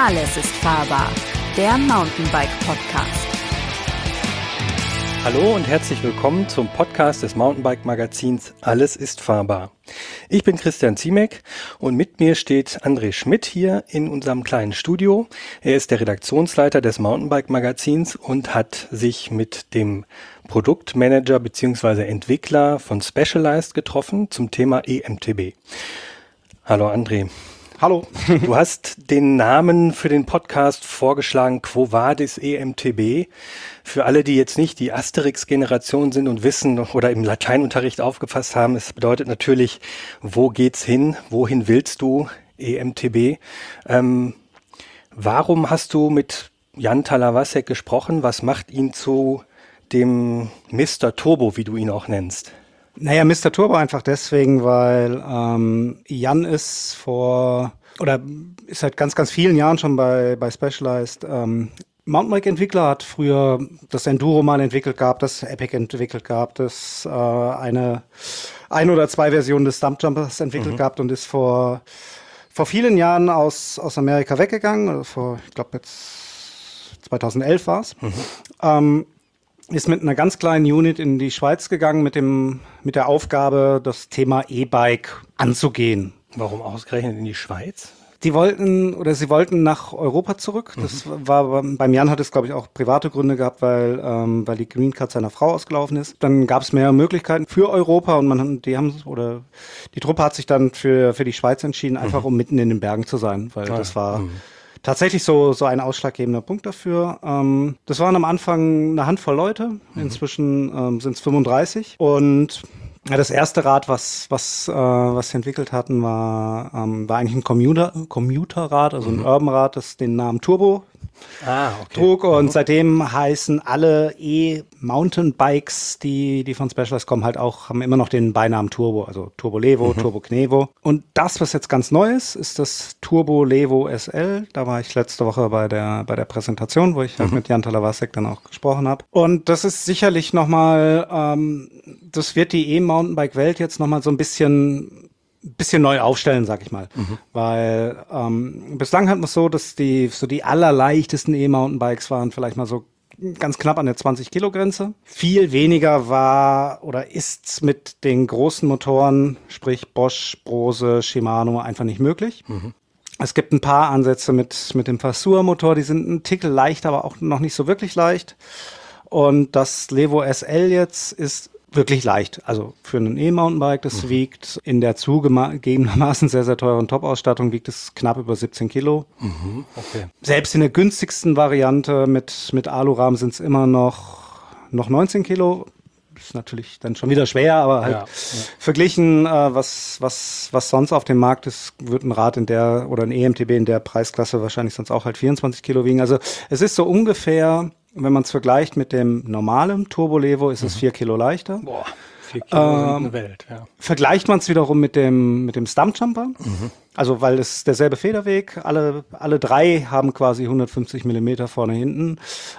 Alles ist fahrbar, der Mountainbike-Podcast. Hallo und herzlich willkommen zum Podcast des Mountainbike-Magazins Alles ist fahrbar. Ich bin Christian Ziemek und mit mir steht André Schmidt hier in unserem kleinen Studio. Er ist der Redaktionsleiter des Mountainbike-Magazins und hat sich mit dem Produktmanager bzw. Entwickler von Specialized getroffen zum Thema EMTB. Hallo André. Hallo. Du hast den Namen für den Podcast vorgeschlagen, Quo Vadis EMTB. Für alle, die jetzt nicht die Asterix-Generation sind und wissen oder im Lateinunterricht aufgefasst haben, es bedeutet natürlich, wo geht's hin, wohin willst du, EMTB. Warum hast du mit Jan Talawasek gesprochen? Was macht ihn zu dem Mr. Turbo, wie du ihn auch nennst? Naja, Mr. Turbo einfach deswegen, weil Jan ist seit ganz, ganz vielen Jahren schon bei Specialized Mountainbike-Entwickler, hat früher das Enduro mal entwickelt gehabt, das Epic entwickelt gehabt, das ein oder zwei Versionen des Stumpjumpers entwickelt gehabt und ist vor vielen Jahren aus Amerika weggegangen, also ich glaube jetzt 2011 war es. Ist mit einer ganz kleinen Unit in die Schweiz gegangen mit der Aufgabe, das Thema E-Bike anzugehen. Warum ausgerechnet in die Schweiz? Sie wollten nach Europa zurück. Das war beim Jan hat es, glaube ich, auch private Gründe gehabt, weil die Green Card seiner Frau ausgelaufen ist. Dann gab es mehr Möglichkeiten für Europa und die Truppe hat sich dann für die Schweiz entschieden, einfach um mitten in den Bergen zu sein, weil das war tatsächlich so ein ausschlaggebender Punkt dafür. Das waren am Anfang eine Handvoll Leute. Inzwischen sind es 35. Und ja, das erste Rad, was sie entwickelt hatten, war eigentlich ein Commuterrad, also ein Urban-Rad, das den Namen Turbo trug. Und seitdem heißen alle E-Mountainbikes, die von Specialized kommen, haben immer noch den Beinamen Turbo, also Turbo Levo, Turbo Knevo. Und das, was jetzt ganz neu ist das Turbo Levo SL. Da war ich letzte Woche bei der Präsentation, wo ich halt mit Jan Talawasek dann auch gesprochen habe. Und das ist sicherlich nochmal, das wird die E-Mountainbike-Welt jetzt nochmal so ein bisschen neu aufstellen, sag ich mal. Weil bislang hatten wir es so, dass die allerleichtesten E-Mountainbikes waren vielleicht mal so ganz knapp an der 20-Kilo-Grenze. Viel weniger war oder ist mit den großen Motoren, sprich Bosch, Brose, Shimano, einfach nicht möglich. Es gibt ein paar Ansätze mit dem Fasuar-Motor, die sind ein Tickel leicht, aber auch noch nicht so wirklich leicht. Und das Levo SL jetzt ist wirklich leicht. Also für ein E-Mountainbike, das wiegt in der zugegebenermaßen sehr, sehr teuren Top-Ausstattung, wiegt es knapp über 17 Kilo. Okay. Selbst in der günstigsten Variante mit Alurahmen sind es immer noch 19 Kilo. Ist natürlich dann schon wieder schwer, aber halt verglichen, was sonst auf dem Markt ist, wird ein Rad oder ein EMTB in der Preisklasse wahrscheinlich sonst auch halt 24 Kilo wiegen. Also es ist so ungefähr, wenn man es vergleicht mit dem normalen Turbo Levo, ist es 4 Kilo leichter. Boah, 4 Kilo sind eine Welt, ja. Vergleicht man es wiederum mit dem Stumpjumper, also weil es derselbe Federweg, alle drei haben quasi 150 Millimeter vorne, hinten,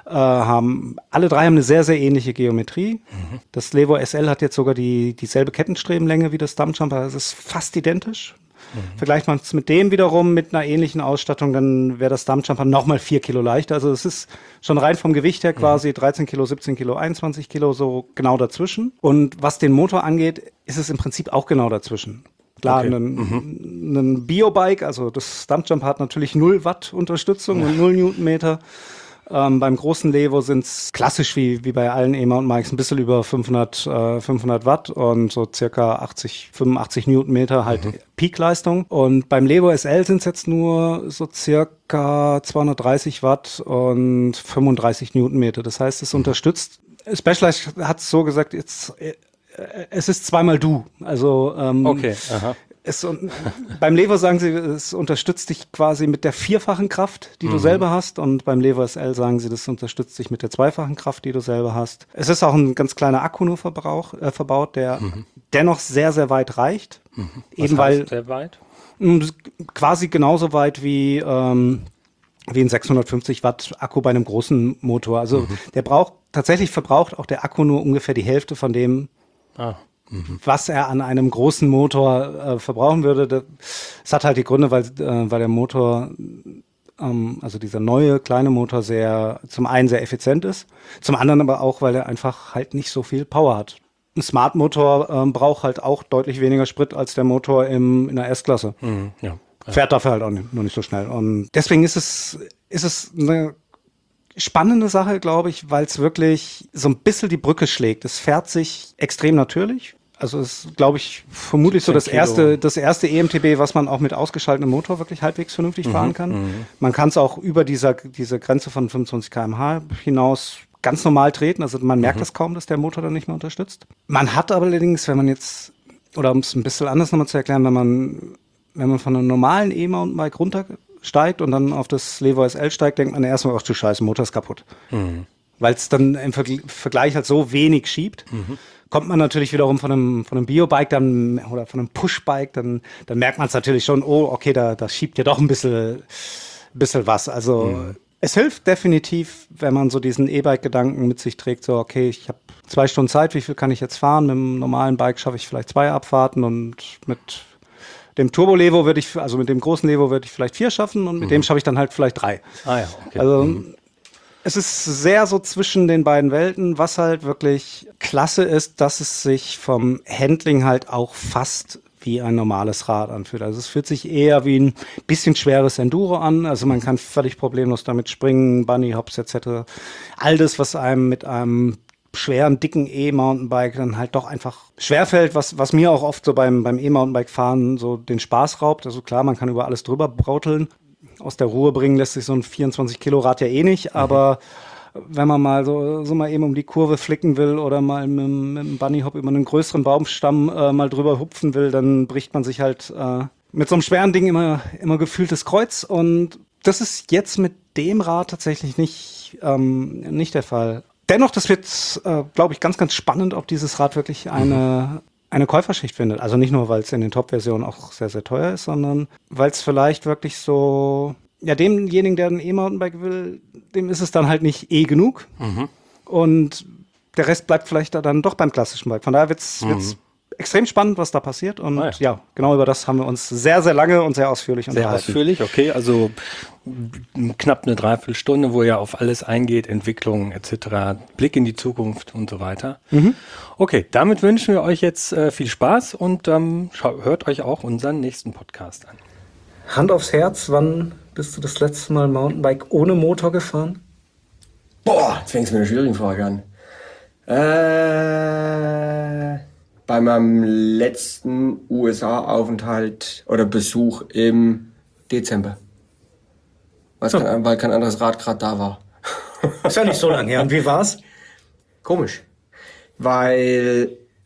alle drei haben eine sehr, sehr ähnliche Geometrie. Das Levo SL hat jetzt sogar dieselbe Kettenstrebenlänge wie das Stumpjumper, es ist fast identisch. Vergleicht man es mit dem wiederum mit einer ähnlichen Ausstattung, dann wäre das Stumpjumper nochmal 4 Kilo leichter. Also es ist schon rein vom Gewicht her quasi 13 Kilo, 17 Kilo, 21 Kilo, so genau dazwischen. Und was den Motor angeht, ist es im Prinzip auch genau dazwischen. Klar, ein Biobike, also das Stumpjumper hat natürlich 0 Watt Unterstützung und 0 Newtonmeter. Beim großen Levo sind es klassisch wie bei allen E-Mountainbikes ein bisschen über 500 Watt und so circa 85 Newtonmeter halt Peakleistung. Und beim Levo SL sind es jetzt nur so circa 230 Watt und 35 Newtonmeter. Das heißt, es unterstützt. Specialized hat es so gesagt, es ist zweimal du. Also Okay, aha. Beim Levo sagen sie, es unterstützt dich quasi mit der 4-fachen Kraft, die du selber hast. Und beim Levo SL sagen sie, das unterstützt dich mit der 2-fachen Kraft, die du selber hast. Es ist auch ein ganz kleiner Akku nur verbaut, der dennoch sehr, sehr weit reicht. Was heißt sehr weit? Quasi genauso weit wie ein 650 Watt Akku bei einem großen Motor. Also tatsächlich verbraucht auch der Akku nur ungefähr die Hälfte von dem, was er an einem großen Motor verbrauchen würde. Das hat halt die Gründe, weil der Motor also dieser neue kleine Motor zum einen sehr effizient ist, zum anderen aber auch, weil er einfach halt nicht so viel Power hat. Ein Smart-Motor braucht halt auch deutlich weniger Sprit als der Motor in der S-Klasse. Ja. Fährt dafür halt auch noch nicht so schnell. Und deswegen ist es eine spannende Sache, glaube ich, weil es wirklich so ein bisschen die Brücke schlägt. Es fährt sich extrem natürlich. Also es ist, glaube ich, vermutlich so das erste EMTB, was man auch mit ausgeschaltetem Motor wirklich halbwegs vernünftig fahren kann. Man kann es auch über diese Grenze von 25 km/h hinaus ganz normal treten. Also man merkt es kaum, dass der Motor dann nicht mehr unterstützt. Man hat aber allerdings, wenn man jetzt, oder um es ein bisschen anders nochmal zu erklären, wenn man von einem normalen E-Mountainbike runtersteigt und dann auf das Levo SL steigt, denkt man erstmal, ach du Scheiße, Motor ist kaputt. Weil es dann im Vergleich halt so wenig schiebt. Kommt man natürlich wiederum von einem Biobike dann oder von einem Pushbike, dann merkt man es natürlich schon, oh, okay, da schiebt ja doch ein bisschen was. Also es hilft definitiv, wenn man so diesen E-Bike-Gedanken mit sich trägt, so okay, ich habe 2 Stunden Zeit, wie viel kann ich jetzt fahren? Mit einem normalen Bike schaffe ich vielleicht 2 Abfahrten und mit dem Turbo-Levo mit dem großen Levo würde ich vielleicht 4 schaffen und mit dem schaffe ich dann halt vielleicht 3. Ah ja, okay. Also es ist sehr so zwischen den beiden Welten, was halt wirklich klasse ist, dass es sich vom Handling halt auch fast wie ein normales Rad anfühlt. Also es fühlt sich eher wie ein bisschen schweres Enduro an. Also man kann völlig problemlos damit springen, Bunny Hops etc. All das, was einem mit einem schweren, dicken E-Mountainbike dann halt doch einfach schwerfällt, was mir auch oft so beim E-Mountainbike-Fahren so den Spaß raubt. Also klar, man kann über alles drüber brauteln. Aus der Ruhe bringen lässt sich so ein 24-Kilo-Rad ja eh nicht, aber wenn man mal so mal eben um die Kurve flicken will oder mal mit einem Bunny-Hop über einen größeren Baumstamm mal drüber hupfen will, dann bricht man sich halt mit so einem schweren Ding immer gefühlt das Kreuz. Und das ist jetzt mit dem Rad tatsächlich nicht der Fall. Dennoch, das wird, glaube ich, ganz, ganz spannend, ob dieses Rad wirklich eine Käuferschicht findet. Also nicht nur, weil es in den Top-Versionen auch sehr, sehr teuer ist, sondern weil es vielleicht wirklich so, ja, demjenigen, der ein E-Mountainbike will, dem ist es dann halt nicht genug. Und der Rest bleibt vielleicht dann doch beim klassischen Bike. Von daher wird's extrem spannend, was da passiert. Und ja, genau über das haben wir uns sehr, sehr lange und sehr ausführlich unterhalten. Sehr ausführlich, okay. Also knapp eine Dreiviertelstunde, wo ihr auf alles eingeht, Entwicklung etc., Blick in die Zukunft und so weiter. Okay, damit wünschen wir euch jetzt viel Spaß und hört euch auch unseren nächsten Podcast an. Hand aufs Herz, wann bist du das letzte Mal Mountainbike ohne Motor gefahren? Boah, jetzt fängst du mit einer schwierigen Frage an. Bei meinem letzten USA-Aufenthalt oder Besuch im Dezember. Weil kein anderes Rad gerade da war. Ist ja nicht so lange her. Und wie war's? Komisch. Weil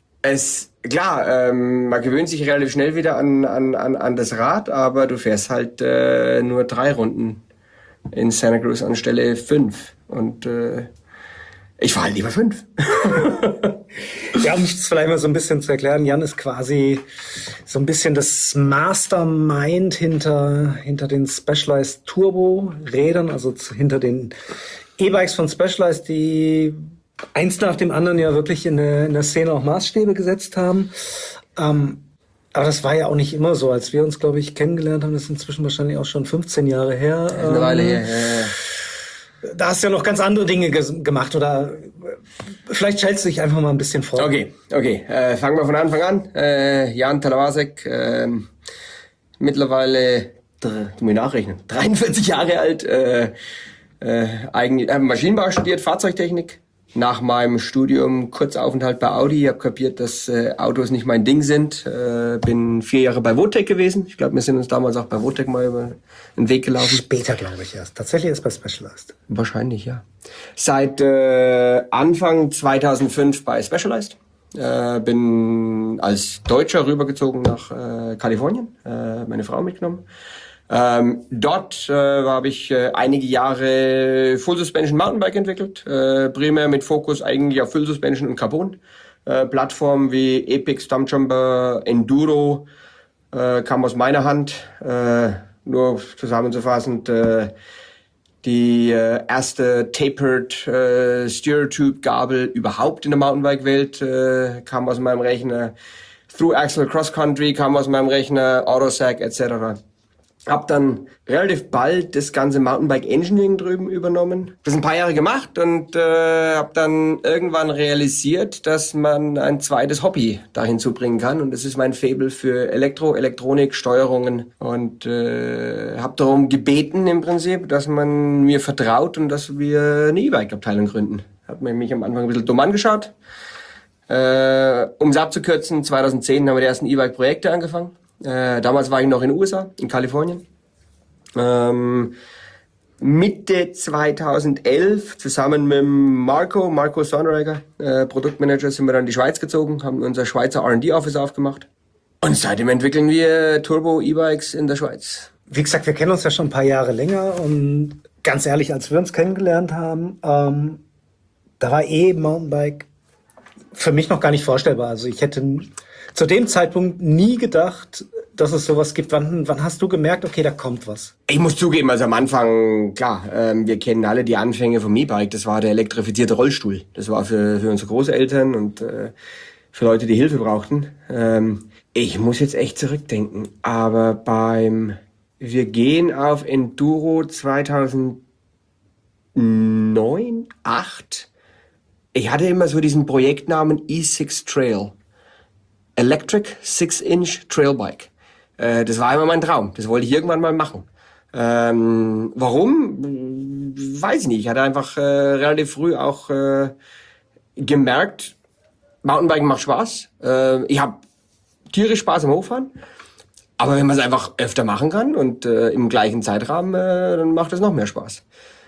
man gewöhnt sich relativ schnell wieder an das Rad, aber du fährst halt nur 3 Runden in Santa Cruz anstelle 5. Und ich fahre halt lieber 5. Ja, um es vielleicht mal so ein bisschen zu erklären, Jan ist quasi so ein bisschen das Mastermind hinter den Specialized Turbo-Rädern, also hinter den E-Bikes von Specialized, die eins nach dem anderen ja wirklich in der Szene auch Maßstäbe gesetzt haben. Aber das war ja auch nicht immer so. Als wir uns, glaube ich, kennengelernt haben, das ist inzwischen wahrscheinlich auch schon 15 Jahre her. Eine Weile her, ja. Da hast du ja noch ganz andere Dinge gemacht, oder vielleicht stellst du dich einfach mal ein bisschen vor. Okay. Fangen wir von Anfang an. Jan Talawasek, mittlerweile, du mir nachrechnen, 43 Jahre alt, Maschinenbau studiert, Fahrzeugtechnik. Nach meinem Studium Kurzaufenthalt bei Audi. Ich habe kapiert, dass Autos nicht mein Ding sind. Bin 4 Jahre bei Votec gewesen. Ich glaube, wir sind uns damals auch bei Votec mal über den Weg gelaufen. Später, glaube ich, erst. Tatsächlich erst bei Specialized. Wahrscheinlich, ja. Seit Anfang 2005 bei Specialized. Bin als Deutscher rübergezogen nach Kalifornien. Meine Frau mitgenommen. Dort habe ich einige Jahre Full Suspension Mountainbike entwickelt, primär mit Fokus eigentlich auf Full Suspension und Carbon. Plattformen wie Epix, Stumpjumper, Enduro kam aus meiner Hand. Nur zusammenzufassen, die erste Tapered Steertube Gabel überhaupt in der Mountainbike-Welt kam aus meinem Rechner. Through Axle Cross Country kam aus meinem Rechner, Autosag etc. Hab dann relativ bald das ganze Mountainbike Engineering drüben übernommen. Das ein paar Jahre gemacht und habe dann irgendwann realisiert, dass man ein zweites Hobby dahin zubringen kann. Und das ist mein Faible für Elektronik, Steuerungen. Und habe darum gebeten im Prinzip, dass man mir vertraut und dass wir eine E-Bike-Abteilung gründen. Hat man mich am Anfang ein bisschen dumm angeschaut. Um es abzukürzen, 2010 haben wir die ersten E-Bike-Projekte angefangen. Damals war ich noch in den USA, in Kalifornien. Mitte 2011 zusammen mit Marco Sonrager, Produktmanager, sind wir dann in die Schweiz gezogen, haben unser Schweizer R&D-Office aufgemacht. Und seitdem entwickeln wir Turbo-E-Bikes in der Schweiz. Wie gesagt, wir kennen uns ja schon ein paar Jahre länger und ganz ehrlich, als wir uns kennengelernt haben, da war Mountainbike für mich noch gar nicht vorstellbar. Also ich hätte zu dem Zeitpunkt nie gedacht, dass es sowas gibt. Wann hast du gemerkt, okay, da kommt was? Ich muss zugeben, also am Anfang, klar, wir kennen alle die Anfänge vom E-Bike. Das war der elektrifizierte Rollstuhl. Das war für unsere Großeltern und für Leute, die Hilfe brauchten. Ich muss jetzt echt zurückdenken, aber wir gehen auf Enduro 2009, 2008. Ich hatte immer so diesen Projektnamen E6 Trail. Electric 6-Inch Trailbike. Das war immer mein Traum. Das wollte ich irgendwann mal machen. Warum? Weiß ich nicht. Ich hatte einfach relativ früh auch gemerkt, Mountainbiken macht Spaß. Ich habe tierisch Spaß am Hochfahren. Aber wenn man es einfach öfter machen kann und im gleichen Zeitrahmen, dann macht es noch mehr Spaß.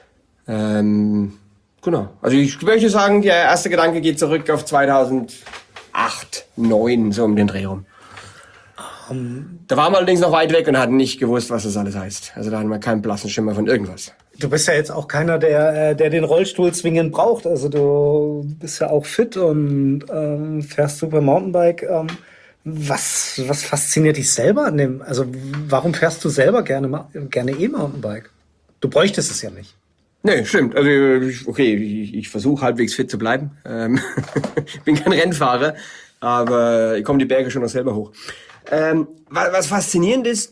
Genau. Also ich möchte sagen, der erste Gedanke geht zurück auf 2008, 2009, so um den Dreh rum. Da waren wir allerdings noch weit weg und hatten nicht gewusst, was das alles heißt. Also da hatten wir keinen blassen Schimmer von irgendwas. Du bist ja jetzt auch keiner, der den Rollstuhl zwingend braucht. Also du bist ja auch fit und fährst super Mountainbike. Was fasziniert dich selber an dem? Also warum fährst du selber gerne E-Mountainbike? Du bräuchtest es ja nicht. Nee, stimmt. Also ich versuche halbwegs fit zu bleiben. Ich bin kein Rennfahrer, aber ich komme die Berge schon noch selber hoch. Was faszinierend ist,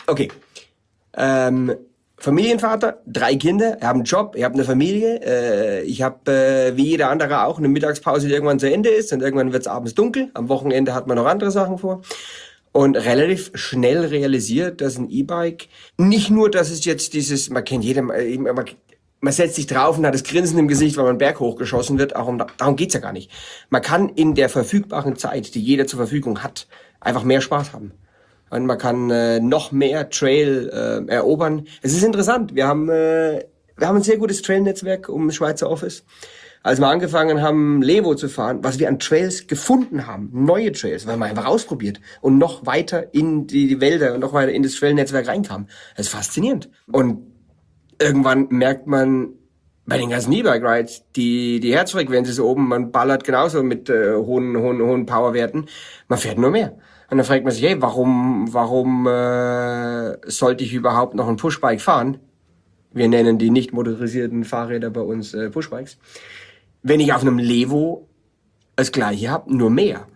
Familienvater, 3 Kinder, ich habe einen Job, ich habe eine Familie, ich habe wie jeder andere auch eine Mittagspause, die irgendwann zu Ende ist und irgendwann wird es abends dunkel. Am Wochenende hat man noch andere Sachen vor. Und relativ schnell realisiert, dass ein E-Bike nicht nur, dass es jetzt dieses, man kennt jeder, man setzt sich drauf und hat das Grinsen im Gesicht, weil man einen Berg hochgeschossen wird. Darum geht's ja gar nicht. Man kann in der verfügbaren Zeit, die jeder zur Verfügung hat, einfach mehr Spaß haben. Und man kann noch mehr Trail erobern. Es ist interessant. Wir haben ein sehr gutes Trail-Netzwerk um das Schweizer Office. Als wir angefangen haben, Levo zu fahren, was wir an Trails gefunden haben, neue Trails, weil man einfach ausprobiert und noch weiter in die Wälder und noch weiter in das Trail-Netzwerk reinkam. Das ist faszinierend. Und irgendwann merkt man bei den ganzen E-Bike-Rides, die Herzfrequenz ist oben, man ballert genauso mit hohen Powerwerten, man fährt nur mehr. Und dann fragt man sich, hey, warum sollte ich überhaupt noch ein Pushbike fahren? Wir nennen die nicht motorisierten Fahrräder bei uns Pushbikes. Wenn ich auf einem Levo das Gleiche habe, nur mehr.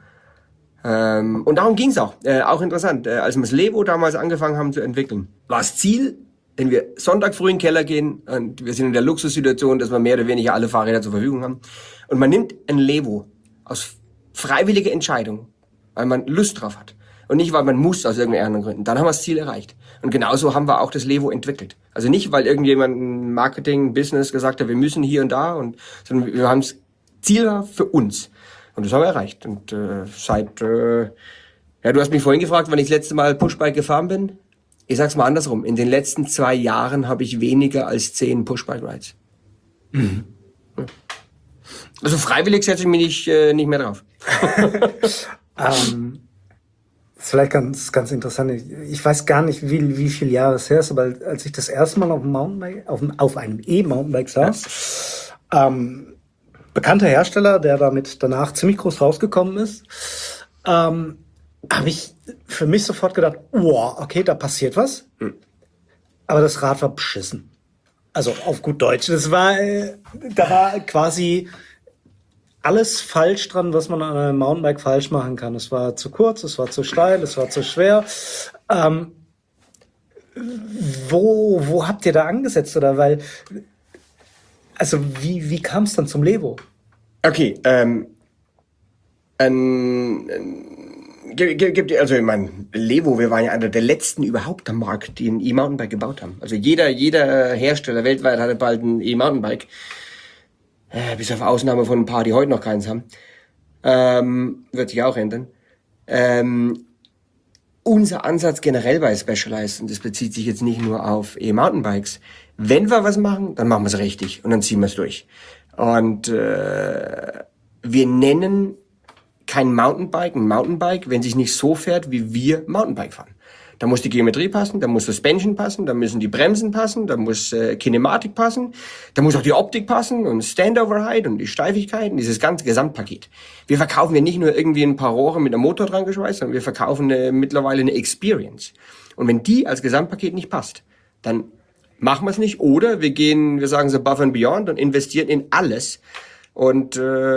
Und darum ging's auch. Auch interessant, als wir das Levo damals angefangen haben zu entwickeln, war das Ziel, wenn wir Sonntag früh in den Keller gehen und wir sind in der Luxussituation, dass wir mehr oder weniger alle Fahrräder zur Verfügung haben und man nimmt ein Levo aus freiwilliger Entscheidung, weil man Lust drauf hat und nicht, weil man muss aus irgendeinen anderen Gründen, dann haben wir das Ziel erreicht. Und genauso haben wir auch das Levo entwickelt. Also nicht, weil irgendjemand im Marketing, Business gesagt hat, wir müssen hier und da, sondern wir haben das Ziel für uns. Und das haben wir erreicht. Und du hast mich vorhin gefragt, wann ich das letzte Mal Pushbike gefahren bin. Ich sag's mal andersrum. In den letzten 2 Jahren habe ich weniger als 10 Pushbike-Rides. Mhm. Also freiwillig setze ich mich nicht mehr drauf. Das ist vielleicht ganz interessant. Ich weiß gar nicht, wie viele Jahre es her ist, aber als ich das erste Mal auf einem Mountainbike, auf einem E-Mountainbike saß, bekannter Hersteller, der damit danach ziemlich groß rausgekommen ist, habe ich für mich sofort gedacht, wow, okay, da passiert was. Aber das Rad war beschissen. Also auf gut Deutsch. Da war quasi alles falsch dran, was man an einem Mountainbike falsch machen kann. Es war zu kurz, es war zu steil, es war zu schwer. Wo habt ihr da angesetzt? Oder wie kam es dann zum Levo? Okay, also ich meine, Levo, wir waren ja einer der letzten überhaupt am Markt, die ein E-Mountainbike gebaut haben. Also jeder Hersteller weltweit hatte bald ein E-Mountainbike. Bis auf Ausnahme von ein paar, die heute noch keins haben. Wird sich auch ändern. Unser Ansatz generell bei Specialized, und das bezieht sich jetzt nicht nur auf E-Mountainbikes, wenn wir was machen, dann machen wir es richtig und dann ziehen wir es durch. Und wir nennen kein Mountainbike ein Mountainbike, wenn sich nicht so fährt, wie wir Mountainbike fahren. Da muss die Geometrie passen, da muss Suspension passen, da müssen die Bremsen passen, da muss Kinematik passen, da muss auch die Optik passen und Standover-Height und die Steifigkeit und dieses ganze Gesamtpaket. Wir verkaufen ja nicht nur irgendwie ein paar Rohre mit einem Motor dran geschweißt, sondern wir verkaufen mittlerweile eine Experience. Und wenn die als Gesamtpaket nicht passt, dann machen wir es nicht. Oder wir sagen so above and beyond und investieren in alles. Und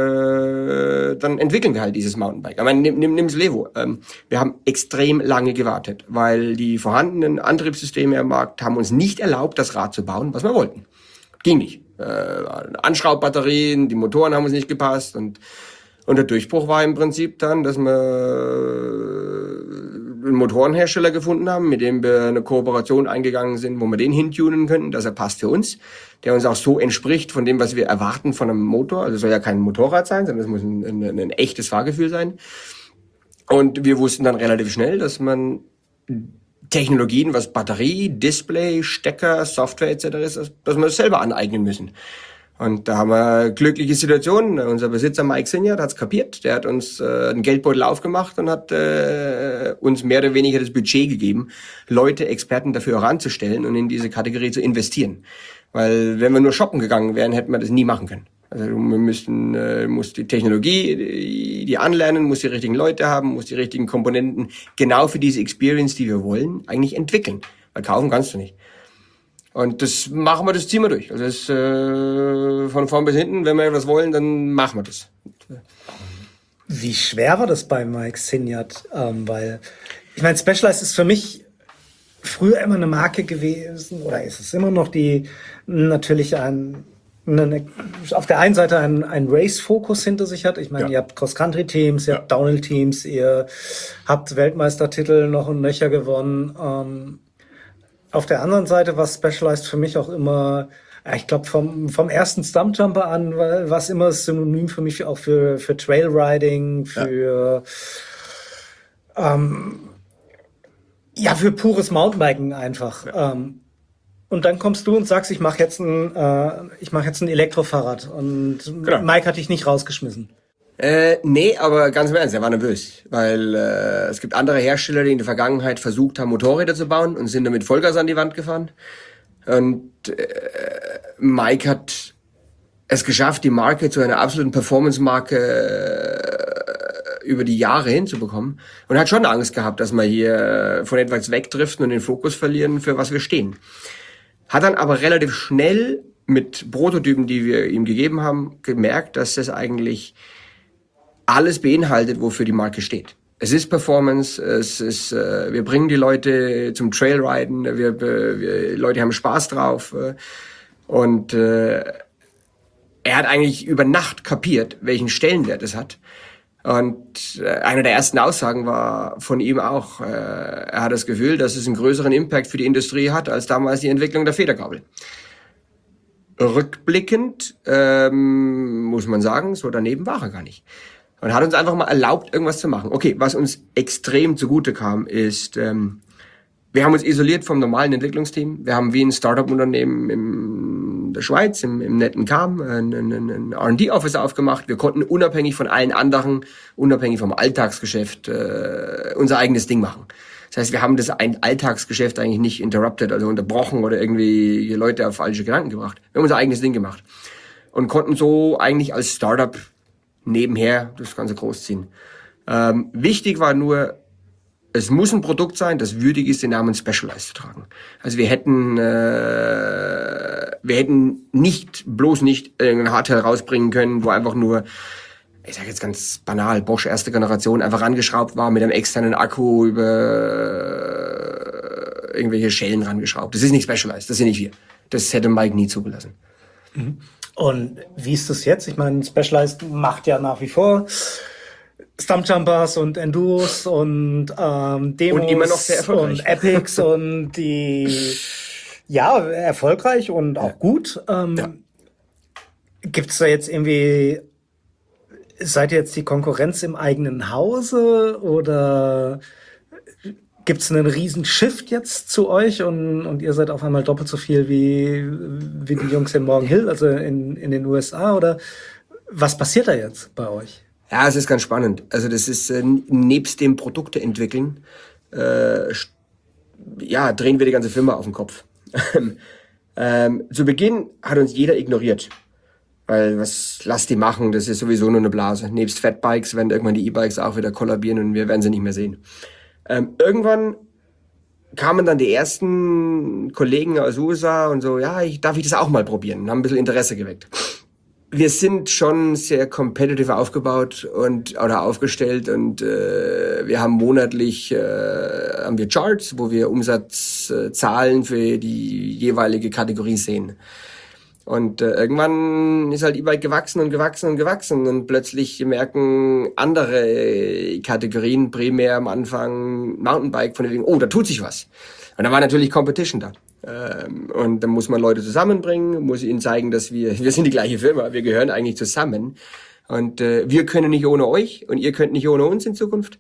dann entwickeln wir halt dieses Mountainbike. Aber nimm's Levo. Wir haben extrem lange gewartet, weil die vorhandenen Antriebssysteme am Markt haben uns nicht erlaubt, das Rad zu bauen, was wir wollten. Ging nicht. Anschraubbatterien, die Motoren haben uns nicht gepasst und der Durchbruch war im Prinzip dann, dass wir einen Motorenhersteller gefunden haben, mit dem wir eine Kooperation eingegangen sind, wo wir den hintunen könnten, dass er passt für uns, der uns auch so entspricht von dem, was wir erwarten von einem Motor. Also es soll ja kein Motorrad sein, sondern es muss ein echtes Fahrgefühl sein. Und wir wussten dann relativ schnell, dass man Technologien, was Batterie, Display, Stecker, Software etc. ist, dass wir das selber aneignen müssen. Und da haben wir glückliche Situationen. Unser Besitzer Mike Sinyard hat's kapiert. Der hat uns einen Geldbeutel aufgemacht und hat uns mehr oder weniger das Budget gegeben, Leute, Experten dafür heranzustellen und in diese Kategorie zu investieren. Weil wenn wir nur shoppen gegangen wären, hätten wir das nie machen können. Also wir muss die Technologie, die anlernen, muss die richtigen Leute haben, muss die richtigen Komponenten genau für diese Experience, die wir wollen, eigentlich entwickeln. Weil kaufen kannst du nicht. Und das ziehen wir durch. Also das von vorn bis hinten, wenn wir etwas wollen, dann machen wir das. Wie schwer war das bei Mike Sinyard? Weil, ich meine, Specialized ist für mich früher immer eine Marke gewesen, oder ist es immer noch, die natürlich auf der einen Seite einen Race-Fokus hinter sich hat. Ich meine, Ihr habt Cross-Country-Teams, ihr habt Downhill-Teams, ihr habt Weltmeistertitel noch und nöcher gewonnen. Auf der anderen Seite war Specialized für mich auch immer, ich glaube vom ersten Stumpjumper an, war es immer synonym für mich auch für Trailriding, für pures Mountainbiken einfach. Und dann kommst du und sagst, ich mache jetzt ein Elektrofahrrad. Und genau. Mike hat dich nicht rausgeschmissen. Nee, aber ganz im Ernst, er war nervös, weil es gibt andere Hersteller, die in der Vergangenheit versucht haben, Motorräder zu bauen und sind damit Vollgas an die Wand gefahren. Und Mike hat es geschafft, die Marke zu einer absoluten Performance-Marke über die Jahre hinzubekommen. Und hat schon Angst gehabt, dass wir hier von etwas wegdriften und den Fokus verlieren, für was wir stehen. Hat dann aber relativ schnell mit Prototypen, die wir ihm gegeben haben, gemerkt, dass das eigentlich alles beinhaltet, wofür die Marke steht. Es ist Performance, wir bringen die Leute zum Trailriden, Leute haben Spaß drauf und er hat eigentlich über Nacht kapiert, welchen Stellenwert es hat. Und eine der ersten Aussagen war von ihm auch, er hat das Gefühl, dass es einen größeren Impact für die Industrie hat, als damals die Entwicklung der Federgabel. Rückblickend muss man sagen, so daneben war er gar nicht. Und hat uns einfach mal erlaubt, irgendwas zu machen. Okay, was uns extrem zugute kam, ist, wir haben uns isoliert vom normalen Entwicklungsteam. Wir haben wie ein Startup-Unternehmen in der Schweiz, im netten Cham, ein R&D-Office aufgemacht. Wir konnten unabhängig von allen anderen, unabhängig vom Alltagsgeschäft, unser eigenes Ding machen. Das heißt, wir haben das Alltagsgeschäft eigentlich nicht interrupted, also unterbrochen oder irgendwie die Leute auf falsche Gedanken gebracht. Wir haben unser eigenes Ding gemacht und konnten so eigentlich als Startup nebenher das Ganze großziehen. Wichtig war nur, es muss ein Produkt sein, das würdig ist, den Namen Specialized zu tragen. Also wir hätten bloß nicht irgendein Hardtail rausbringen können, wo einfach nur, ich sage jetzt ganz banal, Bosch erste Generation einfach angeschraubt war mit einem externen Akku über irgendwelche Schellen rangeschraubt. Das ist nicht Specialized, das sind nicht wir. Das hätte Mike nie zugelassen. Und wie ist das jetzt? Ich meine, Specialized macht ja nach wie vor Stumpjumpers und Enduros und Demos Und immer noch sehr erfolgreich. und Epics und die erfolgreich und auch gut. Gibt's da jetzt irgendwie, seid ihr jetzt die Konkurrenz im eigenen Hause oder gibt's einen riesen Shift jetzt zu euch und ihr seid auf einmal doppelt so viel wie die Jungs in Morgan Hill, also in den USA, oder was passiert da jetzt bei euch? Ja, es ist ganz spannend. Also das ist nebst dem Produkte entwickeln, drehen wir die ganze Firma auf den Kopf. Zu Beginn hat uns jeder ignoriert. Weil, lass die machen, das ist sowieso nur eine Blase. Nebst Fatbikes werden irgendwann die E-Bikes auch wieder kollabieren und wir werden sie nicht mehr sehen. Irgendwann kamen dann die ersten Kollegen aus USA und so, darf ich das auch mal probieren? Und haben ein bisschen Interesse geweckt. Wir sind schon sehr competitive aufgebaut oder aufgestellt und wir haben monatlich haben wir Charts, wo wir Umsatzzahlen für die jeweilige Kategorie sehen. Und irgendwann ist halt E-Bike gewachsen und plötzlich merken andere Kategorien, primär am Anfang Mountainbike, von wegen, da tut sich was. Und da war natürlich Competition da. Und dann muss man Leute zusammenbringen, muss ihnen zeigen, dass wir sind die gleiche Firma, wir gehören eigentlich zusammen. Und wir können nicht ohne euch und ihr könnt nicht ohne uns in Zukunft.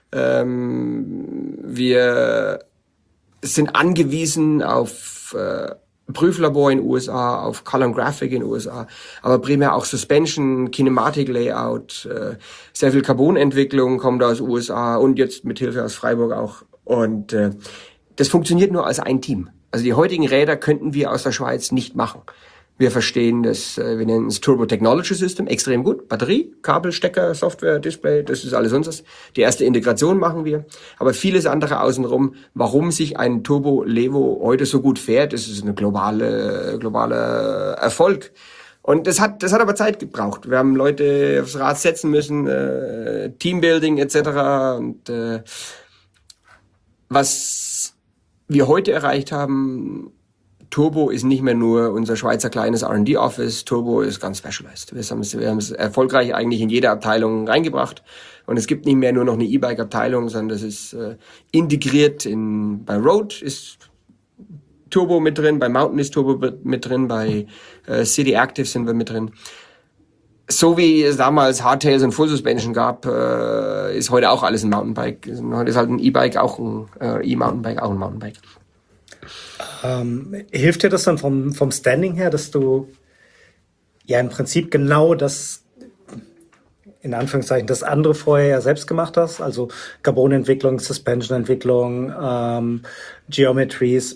Wir sind angewiesen auf Prüflabor in den USA, auf Color Graphic in den USA, aber primär auch Suspension, Kinematic Layout, sehr viel Carbon-Entwicklung kommt aus den USA und jetzt mit Hilfe aus Freiburg auch. Und das funktioniert nur als ein Team. Also die heutigen Räder könnten wir aus der Schweiz nicht machen. Wir verstehen das, wir nennen es Turbo Technology System, extrem gut. Batterie, Kabel, Stecker, Software, Display, das ist alles unseres. Die erste Integration machen wir. Aber vieles andere außenrum, warum sich ein Turbo Levo heute so gut fährt, das ist eine globale Erfolg. Und das hat aber Zeit gebraucht. Wir haben Leute aufs Rad setzen müssen, Teambuilding etc. Und was wir heute erreicht haben, Turbo ist nicht mehr nur unser Schweizer kleines R&D-Office. Turbo ist ganz specialized. Wir haben es erfolgreich eigentlich in jede Abteilung reingebracht. Und es gibt nicht mehr nur noch eine E-Bike-Abteilung, sondern das ist integriert bei Road ist Turbo mit drin, bei Mountain ist Turbo mit drin, bei City Active sind wir mit drin. So wie es damals Hardtails und Full Suspension gab, ist heute auch alles ein Mountainbike. Heute ist halt ein E-Bike auch ein E-Mountainbike auch ein Mountainbike. Hilft dir das dann vom Standing her, dass du ja im Prinzip genau das, in Anführungszeichen, das andere vorher ja selbst gemacht hast? Also Carbon-Entwicklung, Suspension-Entwicklung, Geometries,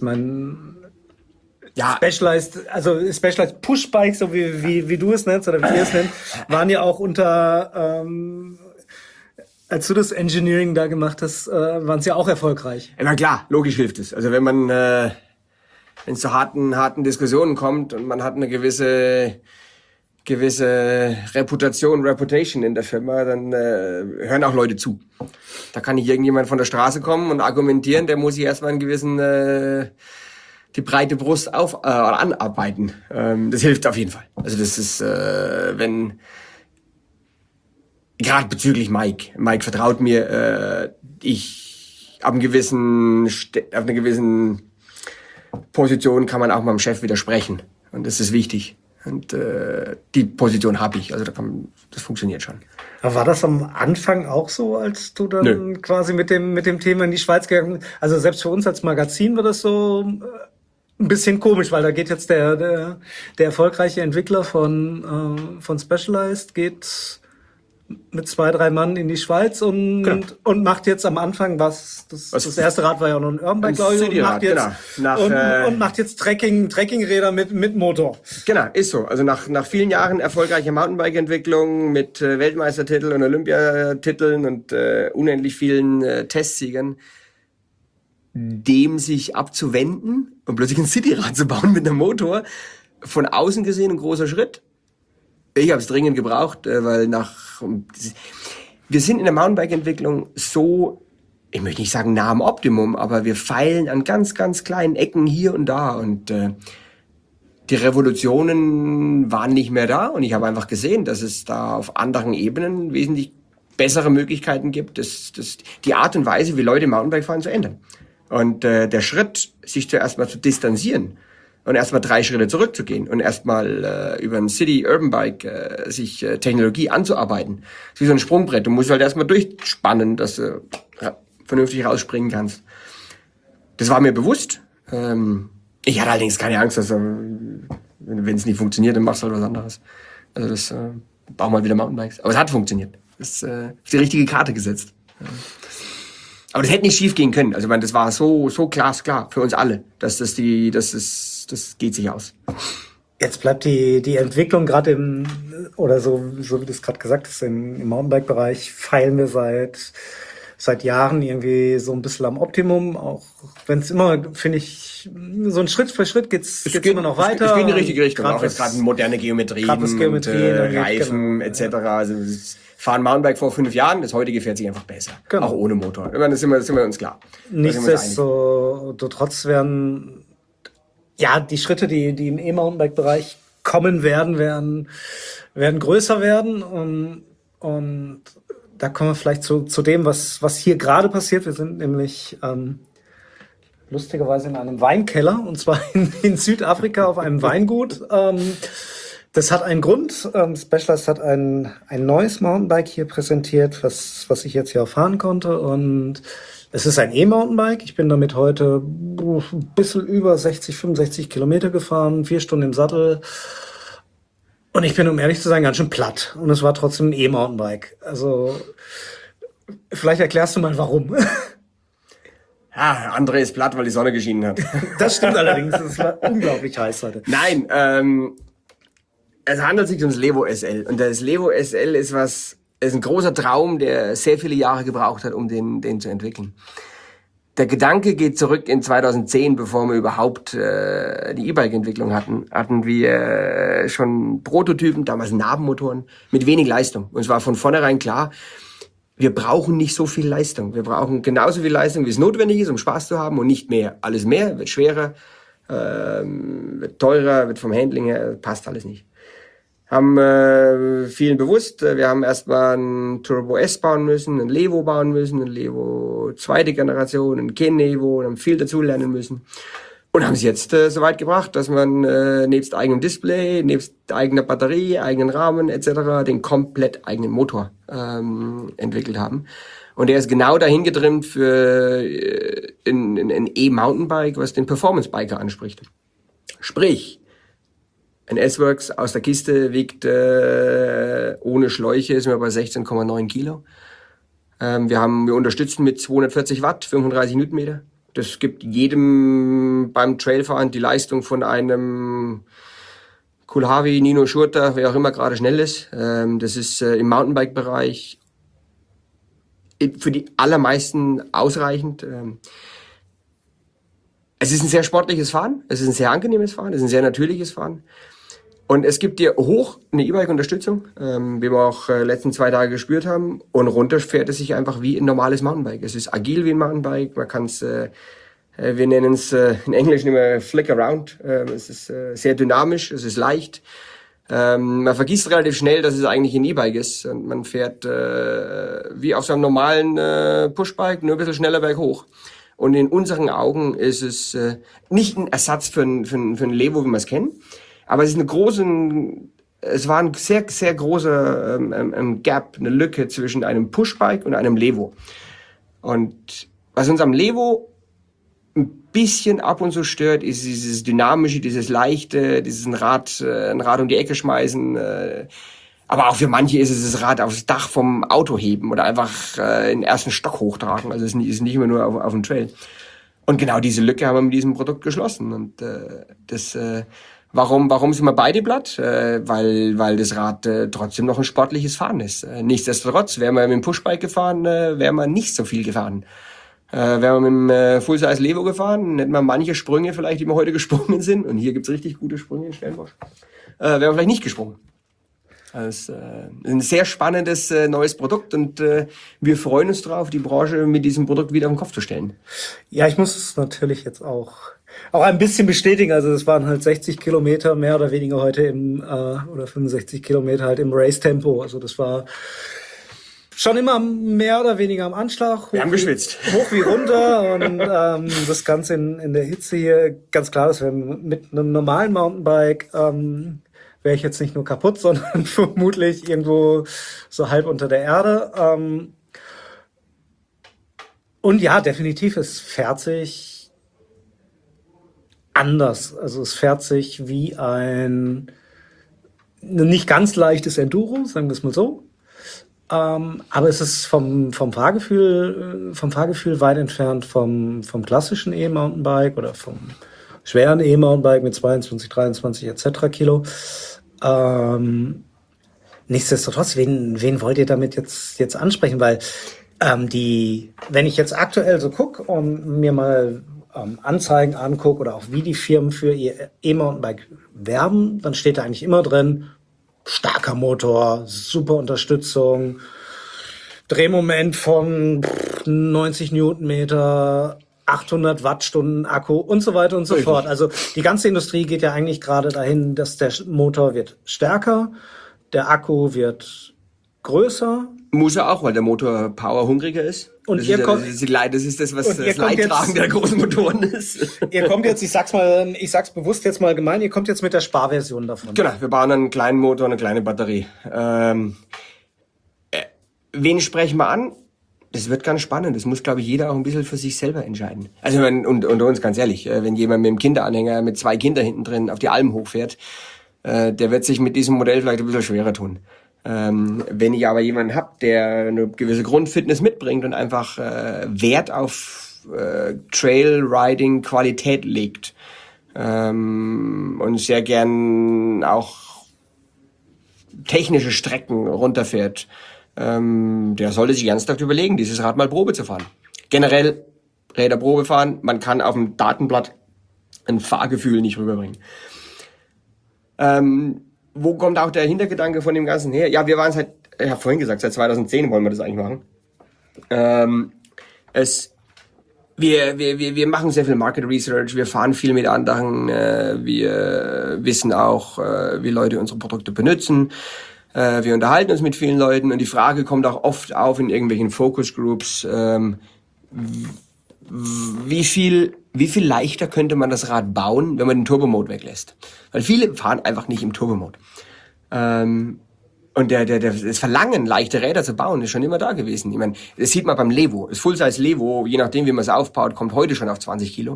Specialized Pushbikes, so wie du es nennst oder wie ihr es nennt, waren ja auch unter, als du das Engineering da gemacht hast, waren es ja auch erfolgreich. Na klar, logisch hilft es. Also wenn man, wenn es zu harten Diskussionen kommt und man hat eine gewisse Reputation in der Firma, dann hören auch Leute zu. Da kann nicht irgendjemand von der Straße kommen und argumentieren, der muss sich erstmal einen gewissen die breite Brust anarbeiten. Das hilft auf jeden Fall. Also das ist, wenn gerade bezüglich Mike. Mike vertraut mir, ich auf einer gewissen Position kann man auch meinem Chef widersprechen. Und das ist wichtig. Und die Position habe ich. Also das funktioniert schon. Aber war das am Anfang auch so, als du dann quasi mit dem Thema in die Schweiz gegangen bist? Also selbst für uns als Magazin war das so ein bisschen komisch, weil da geht jetzt der erfolgreiche Entwickler von Specialized geht mit 2-3 Mann in die Schweiz und macht jetzt am Anfang das erste Rad war ja noch ein Urban-Bike, glaube ich, und macht jetzt Trekkingräder mit Motor. Genau, ist so. Also nach vielen Jahren erfolgreicher Mountainbike-Entwicklung mit Weltmeistertiteln und Olympiatiteln und unendlich vielen Testsiegern, dem sich abzuwenden und plötzlich ein Cityrad zu bauen mit einem Motor, von außen gesehen ein großer Schritt. Ich habe es dringend gebraucht, weil wir sind in der Mountainbike-Entwicklung so ich möchte nicht sagen nah am Optimum, aber wir feilen an ganz, ganz kleinen Ecken hier und da und die Revolutionen waren nicht mehr da und ich habe einfach gesehen, dass es da auf anderen Ebenen wesentlich bessere Möglichkeiten gibt, die Art und Weise, wie Leute Mountainbike fahren, zu ändern. Und der Schritt, sich zuerst mal zu distanzieren und erstmal 3 Schritte zurückzugehen und erstmal über ein City-Urban-Bike sich Technologie anzuarbeiten, ist wie so ein Sprungbrett. Du musst halt erstmal durchspannen, dass du vernünftig rausspringen kannst. Das war mir bewusst. Ich hatte allerdings keine Angst, dass wenn es nicht funktioniert, dann machst du halt was anderes. Also das bauen wir wieder Mountainbikes. Aber es hat funktioniert. Das ist auf die richtige Karte gesetzt. Aber das hätte nicht schief gehen können. Also ich meine, das war so glasklar für uns alle, das geht sich aus. Jetzt bleibt die Entwicklung gerade oder so wie du es gerade gesagt hast, im Mountainbike-Bereich feilen wir seit Jahren irgendwie so ein bisschen am Optimum, auch wenn es immer, finde ich, so ein Schritt für Schritt geht's immer noch weiter. Es geht in die richtige Richtung, auch jetzt gerade moderne Geometrien und Reifen etc. Also fahren Mountainbike vor 5 Jahren, das heutige fährt sich einfach besser, auch ohne Motor. Das sind wir uns klar. Nichtsdestotrotz werden die Schritte, die im E-Mountainbike-Bereich kommen werden größer werden und da kommen wir vielleicht zu dem, was hier gerade passiert. Wir sind nämlich lustigerweise in einem Weinkeller, und zwar in Südafrika auf einem Weingut. Das hat einen Grund. Specialized hat ein neues Mountainbike hier präsentiert, was ich jetzt hier auch fahren konnte. Und es ist ein E-Mountainbike. Ich bin damit heute ein bisschen über 65 Kilometer gefahren, 4 Stunden im Sattel. Und ich bin, um ehrlich zu sein, ganz schön platt. Und es war trotzdem ein E-Mountainbike. Also, vielleicht erklärst du mal, warum. Ja, André ist platt, weil die Sonne geschienen hat. Das stimmt allerdings. Es war unglaublich heiß heute. Nein, es handelt sich ums Levo SL. Und das Levo SL ist ein großer Traum, der sehr viele Jahre gebraucht hat, um den zu entwickeln. Der Gedanke geht zurück in 2010, bevor wir überhaupt die E-Bike-Entwicklung hatten wir schon Prototypen, damals Nabenmotoren, mit wenig Leistung. Und es war von vornherein klar, wir brauchen nicht so viel Leistung. Wir brauchen genauso viel Leistung, wie es notwendig ist, um Spaß zu haben und nicht mehr. Alles mehr wird schwerer, wird teurer, wird vom Handling her, passt alles nicht. Haben vielen bewusst, wir haben erstmal ein Turbo S bauen müssen, ein Levo bauen müssen, ein Levo 2. Generation, ein Kenevo und haben viel dazu lernen müssen. Und haben es jetzt so weit gebracht, dass man nebst eigenem Display, nebst eigener Batterie, eigenen Rahmen etc. den komplett eigenen Motor entwickelt haben. Und der ist genau dahin getrimmt für ein E-Mountainbike, was den Performance-Biker anspricht. Sprich, ein S-Works aus der Kiste wiegt ohne Schläuche, sind wir bei 16,9 Kilo. Wir unterstützen mit 240 Watt, 35 Newtonmeter. Das gibt jedem beim Trailfahren die Leistung von einem Kulhavi, Nino Schurter, wer auch immer gerade schnell ist. Das ist im Mountainbike-Bereich für die allermeisten ausreichend. Es ist ein sehr sportliches Fahren, es ist ein sehr angenehmes Fahren, es ist ein sehr natürliches Fahren. Und es gibt dir hoch eine E-Bike-Unterstützung, wie wir auch letzten 2 Tage gespürt haben. Und runter fährt es sich einfach wie ein normales Mountainbike. Es ist agil wie ein Mountainbike. Man kann es, wir nennen es in Englisch immer Flick Around. Es ist sehr dynamisch, es ist leicht. Man vergisst relativ schnell, dass es eigentlich ein E-Bike ist. Und man fährt wie auf so einem normalen Pushbike, nur ein bisschen schneller berghoch. Und in unseren Augen ist es nicht ein Ersatz für ein Levo, wie wir es kennen. Aber es war ein sehr, sehr großer Gap, eine Lücke zwischen einem Pushbike und einem Levo. Und was uns am Levo ein bisschen ab und zu stört, ist dieses Dynamische, dieses Leichte, ein Rad um die Ecke schmeißen. Aber auch für manche ist es das Rad aufs Dach vom Auto heben oder einfach den ersten Stock hochtragen. Also es ist nicht immer nur auf dem Trail. Und genau diese Lücke haben wir mit diesem Produkt geschlossen. Und Warum sind wir beide platt? Weil das Rad trotzdem noch ein sportliches Fahren ist. Nichtsdestotrotz, wären wir mit dem Pushbike gefahren, wären wir nicht so viel gefahren. Wären wir mit dem Full-Size Levo gefahren, hätten wir manche Sprünge vielleicht, die wir heute gesprungen sind, und hier gibt's richtig gute Sprünge in Stellenbosch, wären wir vielleicht nicht gesprungen. Also, ein sehr spannendes neues Produkt und wir freuen uns drauf, die Branche mit diesem Produkt wieder auf den Kopf zu stellen. Ja, ich muss es natürlich jetzt auch ein bisschen bestätigen. Also es waren halt 60 Kilometer mehr oder weniger heute oder 65 Kilometer halt im Race-Tempo. Also das war schon immer mehr oder weniger am Anschlag. Wir haben geschwitzt. Hoch wie runter und das Ganze in der Hitze hier. Ganz klar, das wäre mit einem normalen Mountainbike wäre ich jetzt nicht nur kaputt, sondern vermutlich irgendwo so halb unter der Erde. Und ja, definitiv, es fährt sich anders. Also es fährt sich wie ein nicht ganz leichtes Enduro, sagen wir es mal so. Aber es ist vom Fahrgefühl weit entfernt vom klassischen E-Mountainbike oder vom schweren E-Mountainbike mit 22, 23 etc. Kilo. Nichtsdestotrotz, wen wollt ihr damit jetzt ansprechen? Weil wenn ich jetzt aktuell so gucke und mir mal Anzeigen angucke oder auch wie die Firmen für ihr E-Mountainbike werben, dann steht da eigentlich immer drin, starker Motor, super Unterstützung, Drehmoment von 90 Newtonmeter, 800 Wattstunden Akku und so weiter und so fort. Also die ganze Industrie geht ja eigentlich gerade dahin, dass der Motor wird stärker, der Akku wird größer. Muss er auch, weil der Motor powerhungriger ist. Und das ist das, was das Leidtragen der großen Motoren ist. Ihr kommt jetzt, ich sag's bewusst jetzt mal gemein, ihr kommt jetzt mit der Sparversion davon. Genau, wir bauen einen kleinen Motor und eine kleine Batterie. Wen sprechen wir an? Das wird ganz spannend. Das muss, glaube ich, jeder auch ein bisschen für sich selber entscheiden. Also unter uns, ganz ehrlich, wenn jemand mit einem Kinderanhänger mit 2 Kindern hinten drin auf die Alm hochfährt, der wird sich mit diesem Modell vielleicht ein bisschen schwerer tun. Wenn ich aber jemanden hab, der eine gewisse Grundfitness mitbringt und einfach Wert auf Trailriding Qualität legt und sehr gern auch technische Strecken runterfährt, der sollte sich ernsthaft überlegen, dieses Rad mal Probe zu fahren. Generell Räder Probe fahren, man kann auf dem Datenblatt ein Fahrgefühl nicht rüberbringen. Wo kommt auch der Hintergedanke von dem Ganzen her? Ja, wir waren ich habe vorhin gesagt, seit 2010 wollen wir das eigentlich machen. Wir machen sehr viel Market Research, wir fahren viel mit anderen, wir wissen auch, wie Leute unsere Produkte benutzen. Wir unterhalten uns mit vielen Leuten und die Frage kommt auch oft auf in irgendwelchen Focus Groups, wie viel leichter könnte man das Rad bauen, wenn man den Turbo-Mode weglässt? Weil viele fahren einfach nicht im Turbo-Mode. Und das Verlangen, leichte Räder zu bauen, ist schon immer da gewesen. Ich meine, das sieht man beim Levo. Das Full-Size Levo, je nachdem, wie man es aufbaut, kommt heute schon auf 20 Kilo.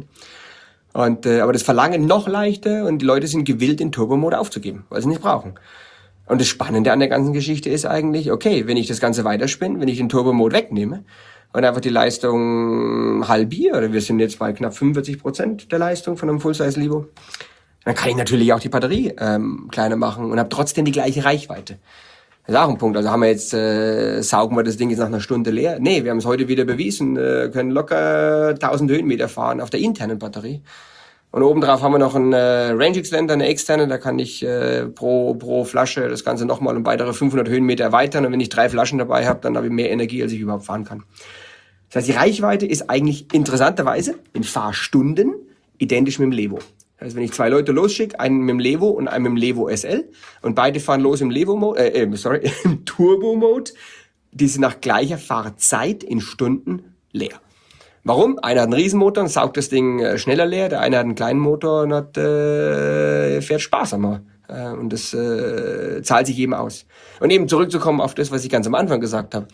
Aber das Verlangen noch leichter und die Leute sind gewillt, den Turbo-Mode aufzugeben, weil sie nicht brauchen. Und das Spannende an der ganzen Geschichte ist eigentlich, okay, wenn ich das Ganze weiterspinne, wenn ich den Turbo-Mode wegnehme und einfach die Leistung halbiere, oder wir sind jetzt bei knapp 45% der Leistung von einem Full-Size Levo, dann kann ich natürlich auch die Batterie kleiner machen und habe trotzdem die gleiche Reichweite. Das ist auch ein Punkt. Also haben wir jetzt, saugen wir das Ding jetzt nach einer Stunde leer? Nee, wir haben es heute wieder bewiesen, können locker 1000 Höhenmeter fahren auf der internen Batterie. Und obendrauf haben wir noch einen Range Extender, eine externe, da kann ich pro Flasche das Ganze nochmal um weitere 500 Höhenmeter erweitern. Und wenn ich 3 Flaschen dabei habe, dann habe ich mehr Energie, als ich überhaupt fahren kann. Das heißt, die Reichweite ist eigentlich interessanterweise in Fahrstunden identisch mit dem Levo. Das heißt, wenn ich 2 Leute losschicke, einen mit dem Levo und einen mit dem Levo SL und beide fahren los im im Turbo-Mode, die sind nach gleicher Fahrzeit in Stunden leer. Warum? Einer hat einen Riesenmotor und saugt das Ding schneller leer, der eine hat einen kleinen Motor und fährt sparsamer. Und das zahlt sich eben aus. Und eben zurückzukommen auf das, was ich ganz am Anfang gesagt habe.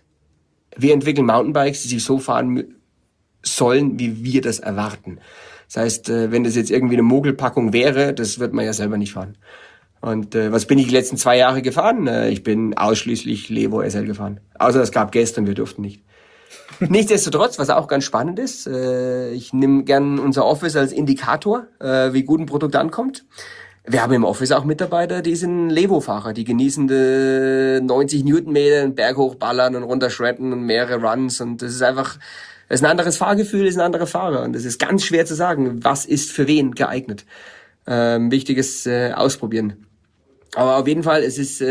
Wir entwickeln Mountainbikes, die sich so fahren sollen, wie wir das erwarten. Das heißt, wenn das jetzt irgendwie eine Mogelpackung wäre, das wird man ja selber nicht fahren. Und was bin ich die letzten 2 Jahre gefahren? Ich bin ausschließlich Levo SL gefahren. Außer es gab Gäste und wir durften nicht. Nichtsdestotrotz, was auch ganz spannend ist, ich nehme gern unser Office als Indikator, wie gut ein Produkt ankommt. Wir haben im Office auch Mitarbeiter, die sind Levo-Fahrer, die genießen 90 Newtonmeter, einen Berg hochballern und runterschredden und mehrere Runs. Und das ist einfach, das ist ein anderes Fahrgefühl, das ist ein anderer Fahrer. Und das ist ganz schwer zu sagen, was ist für wen geeignet. Wichtig ist ausprobieren. Aber auf jeden Fall, es ist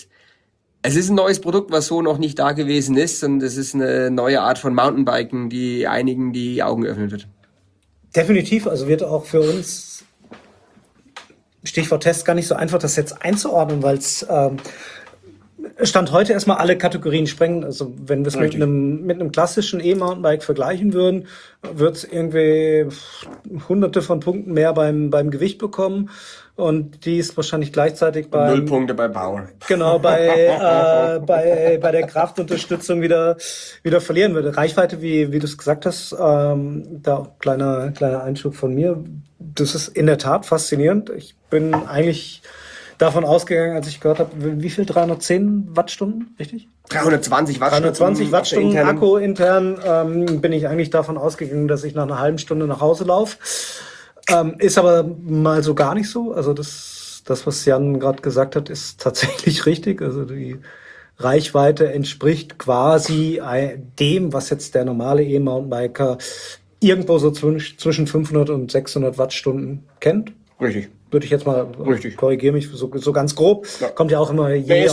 ein neues Produkt, was so noch nicht da gewesen ist, und es ist eine neue Art von Mountainbiken, die einigen die Augen öffnen wird. Definitiv, also wird auch für uns, Stichwort Test, gar nicht so einfach, das jetzt einzuordnen, weil es Stand heute erstmal alle Kategorien sprengen. Also wenn wir es mit einem klassischen E-Mountainbike vergleichen würden, wird es irgendwie hunderte von Punkten mehr beim Gewicht bekommen. Und die ist wahrscheinlich gleichzeitig bei 0 Punkte bei Power. Genau, bei der Kraftunterstützung wieder verlieren würde. Reichweite, wie du es gesagt hast, da kleiner Einschub von mir. Das ist in der Tat faszinierend. Ich bin eigentlich davon ausgegangen, als ich gehört habe, wie viel? 310 Wattstunden, richtig? 320 Wattstunden. 320 Wattstunden Akku intern, bin ich eigentlich davon ausgegangen, dass ich nach einer halben Stunde nach Hause laufe. Ist aber mal so gar nicht so. Also das, was Jan gerade gesagt hat, ist tatsächlich richtig. Also die Reichweite entspricht quasi dem, was jetzt der normale E-Mountainbiker irgendwo so zwischen 500 und 600 Wattstunden kennt. Richtig. Würde ich jetzt mal, korrigiere mich, so ganz grob. Ja. Kommt ja auch immer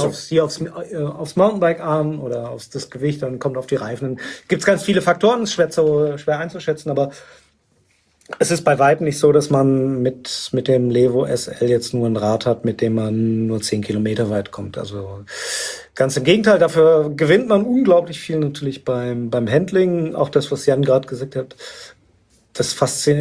aufs Mountainbike an oder aufs das Gewicht, dann kommt auf die Reifen. Gibt's ganz viele Faktoren, ist schwer einzuschätzen, aber es ist bei weitem nicht so, dass man mit dem Levo SL jetzt nur ein Rad hat, mit dem man nur 10 Kilometer weit kommt. Also ganz im Gegenteil, dafür gewinnt man unglaublich viel natürlich beim Handling. Auch das, was Jan gerade gesagt hat, das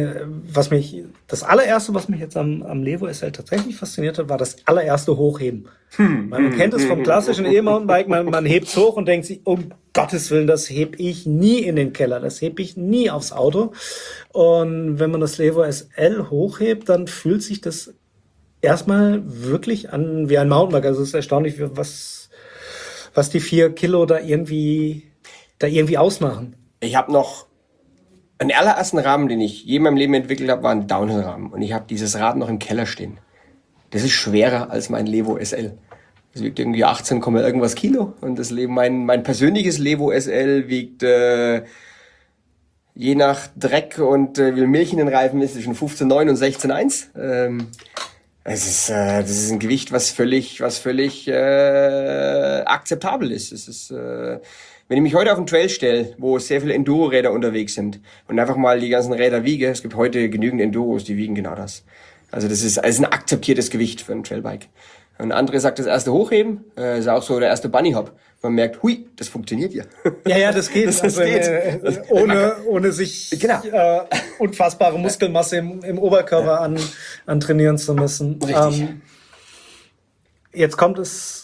allererste, was mich jetzt am Levo SL tatsächlich fasziniert hat, war das allererste Hochheben. Man kennt es vom klassischen E-Mountainbike, man hebt's hoch und denkt sich, um Gottes Willen, das heb ich nie in den Keller, das heb ich nie aufs Auto. Und wenn man das Levo SL hochhebt, dann fühlt sich das erstmal wirklich an wie ein Mountainbike. Also es ist erstaunlich, was die 4 Kilo da irgendwie ausmachen. Ich habe noch den allerersten Rahmen, den ich je in meinem Leben entwickelt habe, war ein Downhill-Rahmen. Und ich habe dieses Rad noch im Keller stehen. Das ist schwerer als mein Levo SL. Das wiegt irgendwie 18, irgendwas Kilo. Und mein persönliches Levo SL wiegt je nach Dreck und wie viel Milch in den Reifen ist, zwischen 15,9 und 16,1. Das ist ein Gewicht, was völlig akzeptabel ist. Es ist wenn ich mich heute auf den Trail stelle, wo sehr viele Enduro-Räder unterwegs sind und einfach mal die ganzen Räder wiege, es gibt heute genügend Enduros, die wiegen genau das. Also das ist ein akzeptiertes Gewicht für ein Trailbike. Und André sagt, das erste Hochheben ist auch so der erste Bunny-Hop. Man merkt, hui, das funktioniert ja. Ja, das geht. Das geht. Ohne sich unfassbare Muskelmasse im Oberkörper antrainieren zu müssen. Richtig. Jetzt kommt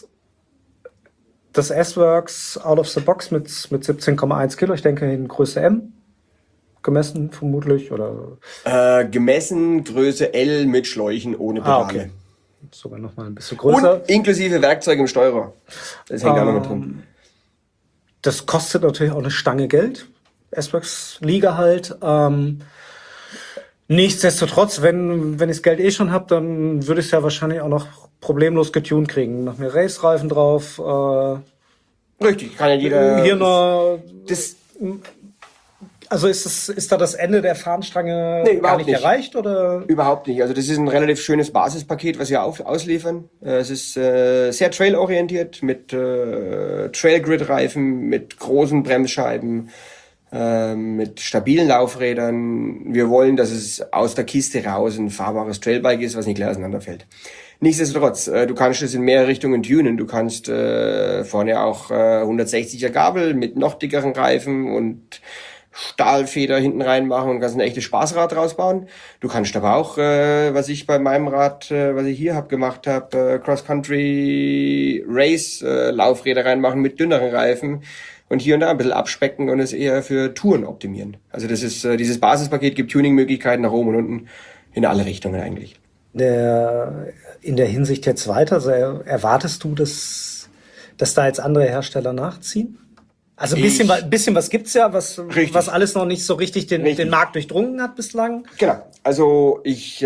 das S-Works out of the box mit 17,1 Kilo. Ich denke in Größe M. Gemessen vermutlich, oder? Gemessen Größe L mit Schläuchen ohne Pedale. Okay. Sogar noch mal ein bisschen größer. Und inklusive Werkzeug im Steuerer. Das hängt auch noch mit drin. Das kostet natürlich auch eine Stange Geld. S-Works Liga halt. Nichtsdestotrotz, wenn ich das Geld schon habe, dann würde ich es ja wahrscheinlich auch noch problemlos getuned kriegen. Noch mehr Race-Reifen drauf. Richtig, kann ja jeder. Hier noch. Also ist da das Ende der Fahnenstange gar nicht erreicht, oder? Überhaupt nicht. Also das ist ein relativ schönes Basispaket, was wir ausliefern. Es ist sehr trailorientiert mit Trailgrid-Reifen, mit großen Bremsscheiben, mit stabilen Laufrädern. Wir wollen, dass es aus der Kiste raus ein fahrbares Trailbike ist, was nicht gleich auseinanderfällt. Nichtsdestotrotz, du kannst es in mehrere Richtungen tunen. Du kannst vorne auch 160er Gabel mit noch dickeren Reifen und Stahlfeder hinten reinmachen und kannst ein echtes Spaßrad draus bauen. Du kannst aber auch, was ich bei meinem Rad, was ich hier gemacht habe, Cross-Country Race Laufräder reinmachen mit dünneren Reifen und hier und da ein bisschen abspecken und es eher für Touren optimieren. Also das ist dieses Basispaket gibt Tuning-Möglichkeiten nach oben und unten in alle Richtungen eigentlich. In der Hinsicht jetzt weiter, also erwartest du, dass da jetzt andere Hersteller nachziehen? Also ein bisschen was gibt's ja, was alles noch nicht so richtig den Markt durchdrungen hat bislang. Genau. Also ich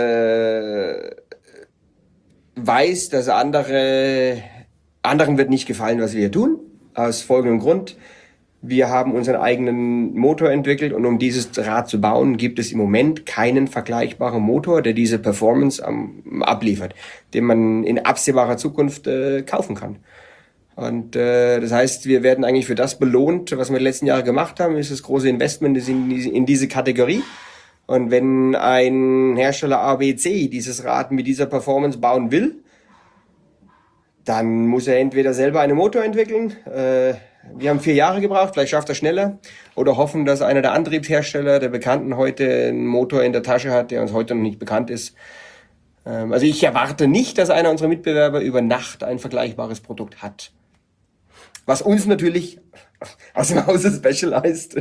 weiß, dass anderen wird nicht gefallen, was wir hier tun. Aus folgendem Grund. Wir haben unseren eigenen Motor entwickelt und um dieses Rad zu bauen, gibt es im Moment keinen vergleichbaren Motor, der diese Performance abliefert, den man in absehbarer Zukunft kaufen kann. Und das heißt, wir werden eigentlich für das belohnt, was wir die letzten Jahre gemacht haben, ist das große Investment in diese Kategorie. Und wenn ein Hersteller ABC dieses Rad mit dieser Performance bauen will, dann muss er entweder selber einen Motor entwickeln, wir haben 4 Jahre gebraucht, vielleicht schafft er schneller, oder hoffen, dass einer der Antriebshersteller, der Bekannten, heute einen Motor in der Tasche hat, der uns heute noch nicht bekannt ist. Also ich erwarte nicht, dass einer unserer Mitbewerber über Nacht ein vergleichbares Produkt hat. Was uns natürlich aus dem Hause Specialized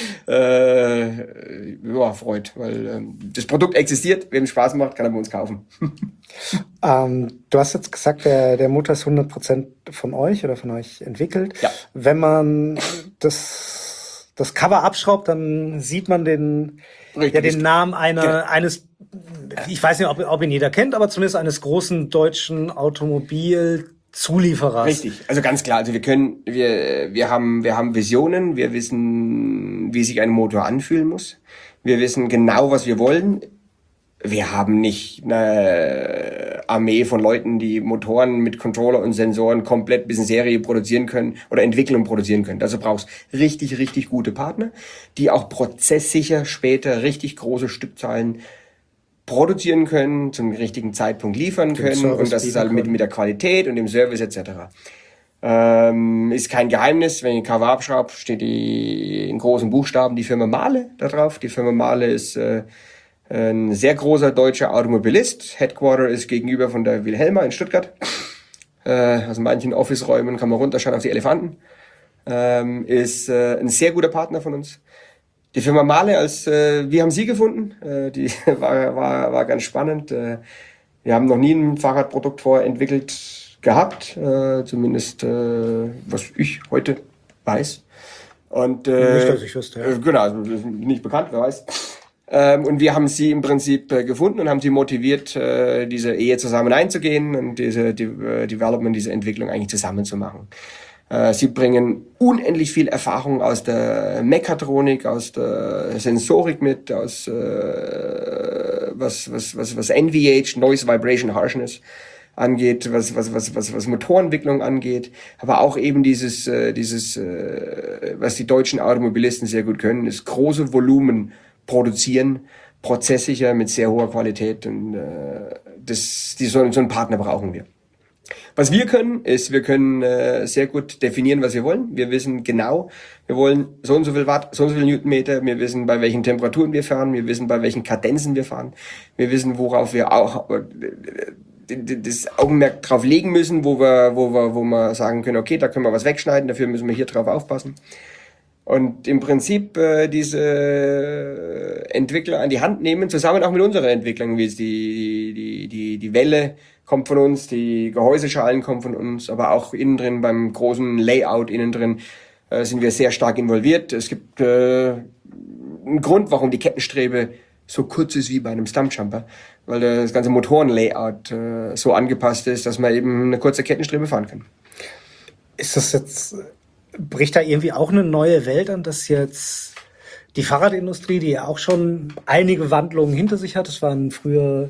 freut, weil das Produkt existiert, wem Spaß macht, kann er bei uns kaufen. Du hast jetzt gesagt, der Motor ist 100% von euch oder von euch entwickelt. Ja. Wenn man das Cover abschraubt, dann sieht man den Namen eines, ich weiß nicht, ob ihn jeder kennt, aber zumindest eines großen deutschen Automobilzulieferers. Richtig, also ganz klar, also wir haben Visionen, wir wissen, wie sich ein Motor anfühlen muss. Wir wissen genau, was wir wollen. Wir haben nicht eine Armee von Leuten, die Motoren mit Controller und Sensoren komplett bis in Serie produzieren können oder entwickeln und produzieren können. Also brauchst richtig, richtig gute Partner, die auch prozesssicher später richtig große Stückzahlen produzieren können, zum richtigen Zeitpunkt liefern können und das ist halt mit der Qualität und dem Service etc. Ist kein Geheimnis, wenn ich ein Cover abschraube, steht in großen Buchstaben die Firma Mahle da drauf. Die Firma Mahle ist ein sehr großer deutscher Automobilist. Headquarter ist gegenüber von der Wilhelma in Stuttgart. Aus manchen Office-Räumen kann man runterschauen auf die Elefanten. Ist ein sehr guter Partner von uns. Die Firma Mahle, wir haben sie gefunden. Die war ganz spannend. Wir haben noch nie ein Fahrradprodukt vorher entwickelt gehabt. Zumindest was ich heute weiß. Und, nicht, dass ich wüsste. Ja. Genau, also nicht bekannt, wer weiß. Und wir haben sie im Prinzip gefunden und haben sie motiviert, diese Ehe zusammen einzugehen und diese Development, diese Entwicklung eigentlich zusammen zu machen. Sie bringen unendlich viel Erfahrung aus der Mechatronik, aus der Sensorik mit, aus was NVH, Noise Vibration Harshness angeht, was Motorentwicklung angeht, aber auch eben dieses was die deutschen Automobilisten sehr gut können, ist große Volumen produzieren, prozesssicher mit sehr hoher Qualität und so einen Partner brauchen wir. Was wir können, ist, wir können sehr gut definieren, was wir wollen. Wir wissen genau, wir wollen so und so viel Watt, so und so viel Newtonmeter. Wir wissen, bei welchen Temperaturen wir fahren. Wir wissen, bei welchen Kadenzen wir fahren. Wir wissen, worauf wir auch das Augenmerk drauf legen müssen, wo wir sagen können, okay, da können wir was wegschneiden, dafür müssen wir hier drauf aufpassen. Und im Prinzip diese Entwickler an die Hand nehmen, zusammen auch mit unserer Entwicklung, wie es die Welle kommt von uns, die Gehäuseschalen kommen von uns, aber auch innen drin beim großen Layout innen drin sind wir sehr stark involviert. Es gibt einen Grund, warum die Kettenstrebe so kurz ist wie bei einem Stumpjumper, weil das ganze Motorenlayout so angepasst ist, dass man eben eine kurze Kettenstrebe fahren kann. Ist das jetzt, bricht da irgendwie auch eine neue Welt an, dass jetzt die Fahrradindustrie, die ja auch schon einige Wandlungen hinter sich hat, es waren früher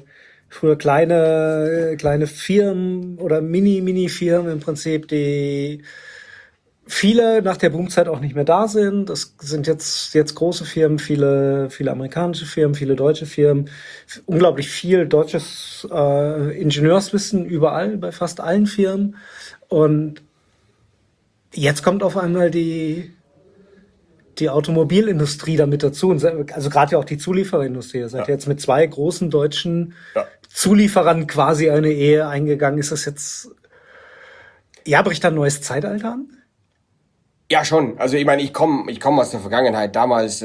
kleine Firmen oder Mini-Firmen im Prinzip, die viele nach der Boomzeit auch nicht mehr da sind. Das sind jetzt große Firmen, viele amerikanische Firmen, viele deutsche Firmen, unglaublich viel deutsches Ingenieurswissen überall, bei fast allen Firmen. Und jetzt kommt auf einmal die Automobilindustrie damit dazu, also gerade ja auch die Zuliefererindustrie. Ihr seid jetzt mit 2 großen deutschen Zulieferern quasi eine Ehe eingegangen. Ist das jetzt, bricht da ein neues Zeitalter an? Ja, schon. Also ich meine, ich komme aus der Vergangenheit. Damals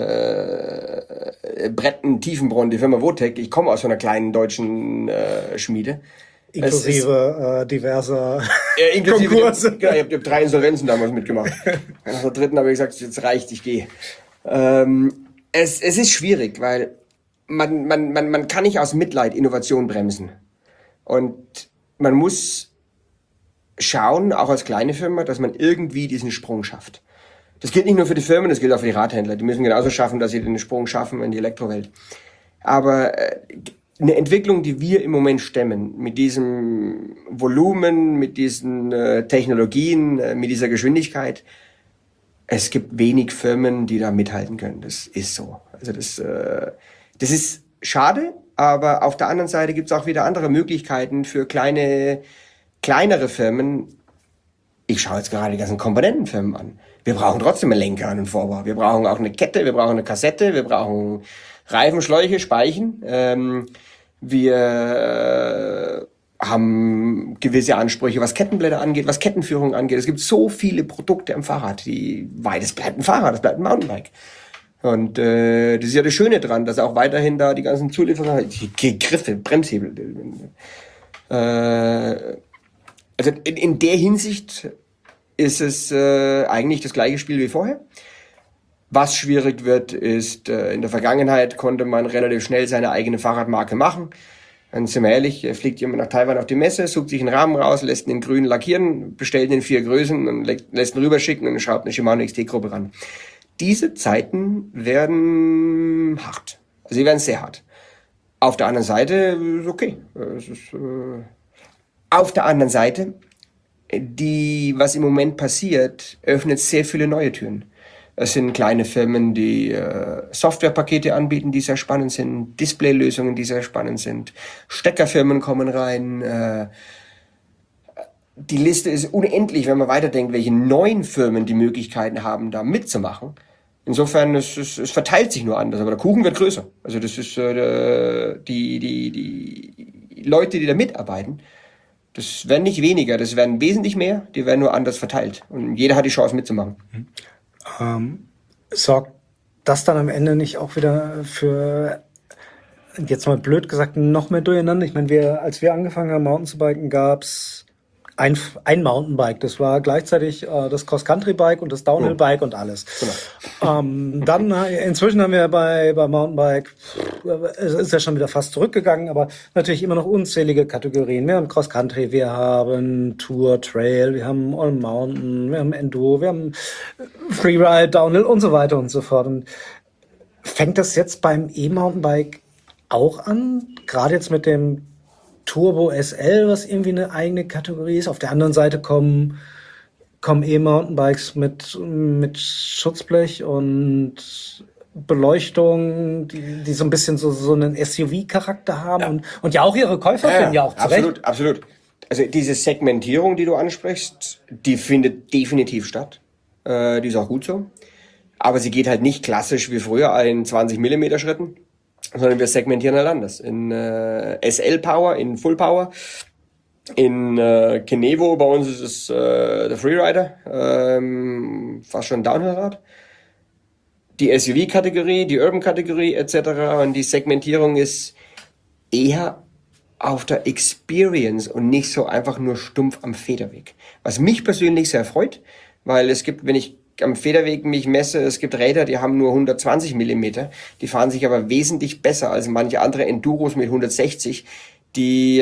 Bretten, Tiefenbrunn, die Firma Votec. Ich komme aus so einer kleinen deutschen Schmiede. Inklusive diverser Konkurse. Ich hab 3 Insolvenzen damals mitgemacht. Nach der 3. habe ich gesagt, jetzt reicht, ich gehe. Es ist schwierig, weil man kann nicht aus Mitleid Innovation bremsen. Und man muss schauen, auch als kleine Firma, dass man irgendwie diesen Sprung schafft. Das gilt nicht nur für die Firmen, das gilt auch für die Radhändler. Die müssen genauso schaffen, dass sie den Sprung schaffen in die Elektrowelt. Aber eine Entwicklung, die wir im Moment stemmen, mit diesem Volumen, mit diesen Technologien, mit dieser Geschwindigkeit, es gibt wenig Firmen, die da mithalten können. Das ist so. Also das ist schade, aber auf der anderen Seite gibt es auch wieder andere Möglichkeiten für kleinere Firmen. Ich schaue jetzt gerade die ganzen Komponentenfirmen an. Wir brauchen trotzdem einen Lenker und einen Vorbau. Wir brauchen auch eine Kette, wir brauchen eine Kassette, wir brauchen Reifen, Schläuche, Speichen. Wir haben gewisse Ansprüche, was Kettenblätter angeht, was Kettenführung angeht. Es gibt so viele Produkte am Fahrrad, das bleibt ein Fahrrad, das bleibt ein Mountainbike. Und das ist ja das Schöne dran, dass auch weiterhin da die ganzen Zulieferer, die Griffe, Bremshebel. Also in der Hinsicht ist es eigentlich das gleiche Spiel wie vorher. Was schwierig wird, ist, in der Vergangenheit konnte man relativ schnell seine eigene Fahrradmarke machen. Dann sind wir ehrlich, fliegt jemand nach Taiwan auf die Messe, sucht sich einen Rahmen raus, lässt ihn in grün lackieren, bestellt ihn in 4 Größen und lässt ihn rüberschicken und schraubt eine Shimano XT-Gruppe ran. Diese Zeiten werden hart. Also sie werden sehr hart. Auf der anderen Seite ist okay. Auf der anderen Seite, was im Moment passiert, öffnet sehr viele neue Türen. Es sind kleine Firmen, die Softwarepakete anbieten, die sehr spannend sind, Displaylösungen, die sehr spannend sind, Steckerfirmen kommen rein. Die Liste ist unendlich, wenn man weiterdenkt, welche neuen Firmen die Möglichkeiten haben, da mitzumachen. Insofern, es verteilt sich nur anders, aber der Kuchen wird größer. Also das ist die Leute, die da mitarbeiten, das werden nicht weniger, das werden wesentlich mehr, die werden nur anders verteilt. Und jeder hat die Chance mitzumachen. Sorgt das dann am Ende nicht auch wieder für, jetzt mal blöd gesagt, noch mehr Durcheinander? Ich meine, als wir angefangen haben, Mountain zu biken, gab's ein Mountainbike. Das war gleichzeitig das Cross-Country-Bike und das Downhill-Bike und alles. Genau. Dann inzwischen haben wir bei Mountainbike, es ist ja schon wieder fast zurückgegangen, aber natürlich immer noch unzählige Kategorien. Wir haben Cross-Country, wir haben Tour, Trail, wir haben All Mountain, wir haben Enduro, wir haben Freeride, Downhill und so weiter und so fort. Und fängt das jetzt beim E-Mountainbike auch an? Gerade jetzt mit dem Turbo SL, was irgendwie eine eigene Kategorie ist. Auf der anderen Seite kommen E-Mountainbikes mit Schutzblech und Beleuchtung, die so ein bisschen so einen SUV-Charakter haben, ja. Und ja auch ihre Käufer finden ja auch zurecht. Absolut. Also diese Segmentierung, die du ansprichst, die findet definitiv statt. Die ist auch gut so. Aber sie geht halt nicht klassisch wie früher in 20 mm Schritten, sondern wir segmentieren halt anders. In SL Power, in Full Power, in Kenevo, bei uns ist es der Freerider, fast schon ein Downhill-Rad. Die SUV-Kategorie, die Urban-Kategorie etc. Und die Segmentierung ist eher auf der Experience und nicht so einfach nur stumpf am Federweg. Was mich persönlich sehr freut, weil es gibt, wenn ich am Federweg mich messe, es gibt Räder, die haben nur 120 Millimeter, die fahren sich aber wesentlich besser als manche andere Enduros mit 160, die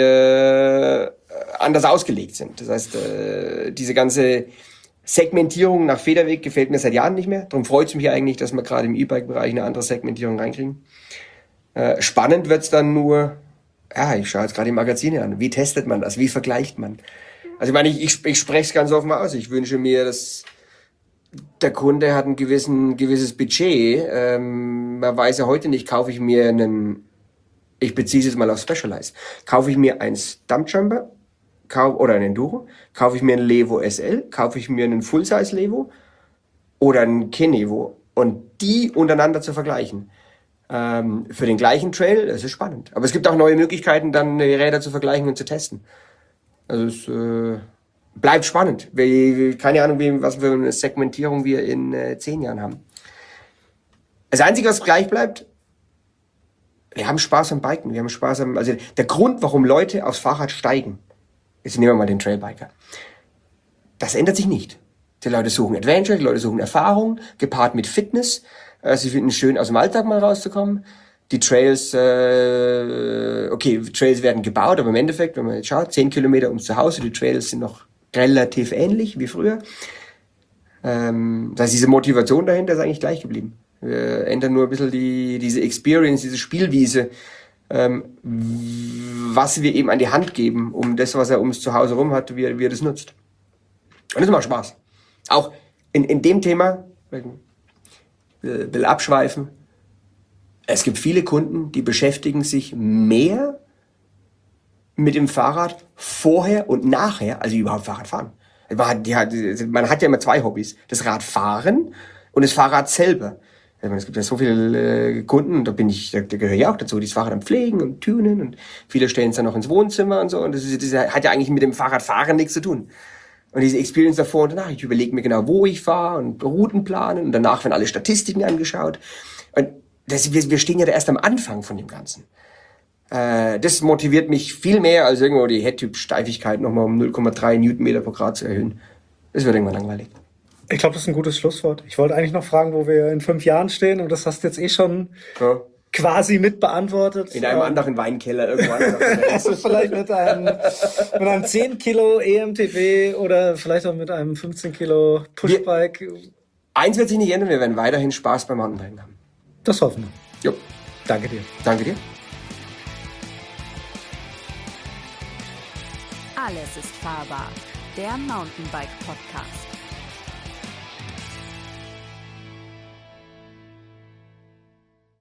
anders ausgelegt sind. Das heißt, diese ganze Segmentierung nach Federweg gefällt mir seit Jahren nicht mehr. Darum freut es mich eigentlich, dass wir gerade im E-Bike-Bereich eine andere Segmentierung reinkriegen. Spannend wird's dann nur, ich schaue jetzt gerade die Magazine an, wie testet man das, wie vergleicht man? Also ich meine, ich spreche es ganz offen aus, ich wünsche mir, dass der Kunde hat ein gewisses Budget. Man weiß ja heute nicht, kaufe ich mir ich beziehe es jetzt mal auf Specialized, kaufe ich mir einen Stumpjumper oder einen Enduro, kaufe ich mir einen Levo SL, kaufe ich mir einen Full-Size Levo oder einen Kenevo und die untereinander zu vergleichen. Für den gleichen Trail, das ist spannend. Aber es gibt auch neue Möglichkeiten, dann die Räder zu vergleichen und zu testen. Also es bleibt spannend. Keine Ahnung, was für eine Segmentierung wir in 10 Jahren haben. Das Einzige, was gleich bleibt, wir haben Spaß am Biken. Also der Grund, warum Leute aufs Fahrrad steigen, jetzt nehmen wir mal den Trailbiker. Das ändert sich nicht. Die Leute suchen Adventure, die Leute suchen Erfahrung, gepaart mit Fitness. Sie finden es schön, aus dem Alltag mal rauszukommen. Die Trails, Trails werden gebaut, aber im Endeffekt, wenn man jetzt schaut, 10 Kilometer ums Zuhause, die Trails sind noch relativ ähnlich wie früher. Das heißt, diese Motivation dahinter ist eigentlich gleich geblieben. Wir ändern nur ein bisschen diese Experience, diese Spielwiese, was wir ihm an die Hand geben, um das, was er ums Zuhause rum hat, wie er das nutzt. Und das macht Spaß. Auch in dem Thema, will abschweifen, es gibt viele Kunden, die beschäftigen sich mehr mit dem Fahrrad vorher und nachher, als sie überhaupt Fahrrad fahren. Man hat ja immer zwei Hobbys. Das Radfahren und das Fahrrad selber. Es gibt ja so viele Kunden, da gehöre ich auch dazu, die das Fahrrad dann pflegen und tunen und viele stellen es dann noch ins Wohnzimmer und so. Und das hat ja eigentlich mit dem Fahrradfahren nichts zu tun. Und diese Experience davor und danach, ich überlege mir genau, wo ich fahre und Routen planen und danach werden alle Statistiken angeschaut. Und wir stehen ja da erst am Anfang von dem Ganzen. Das motiviert mich viel mehr, als irgendwo die Headtyp-Steifigkeit nochmal um 0,3 Newtonmeter pro Grad zu erhöhen. Das wird irgendwann langweilig. Ich glaube, das ist ein gutes Schlusswort. Ich wollte eigentlich noch fragen, wo wir in 5 Jahren stehen, und das hast du jetzt schon quasi mit beantwortet. In einem anderen Weinkeller irgendwann. Also vielleicht mit einem 10 Kilo EMTB oder vielleicht auch mit einem 15 Kilo Pushbike. Eins wird sich nicht ändern, wir werden weiterhin Spaß beim Mountainbiken haben. Das hoffen wir. Jo. Danke dir. Danke dir. Alles ist fahrbar. Der Mountainbike Podcast.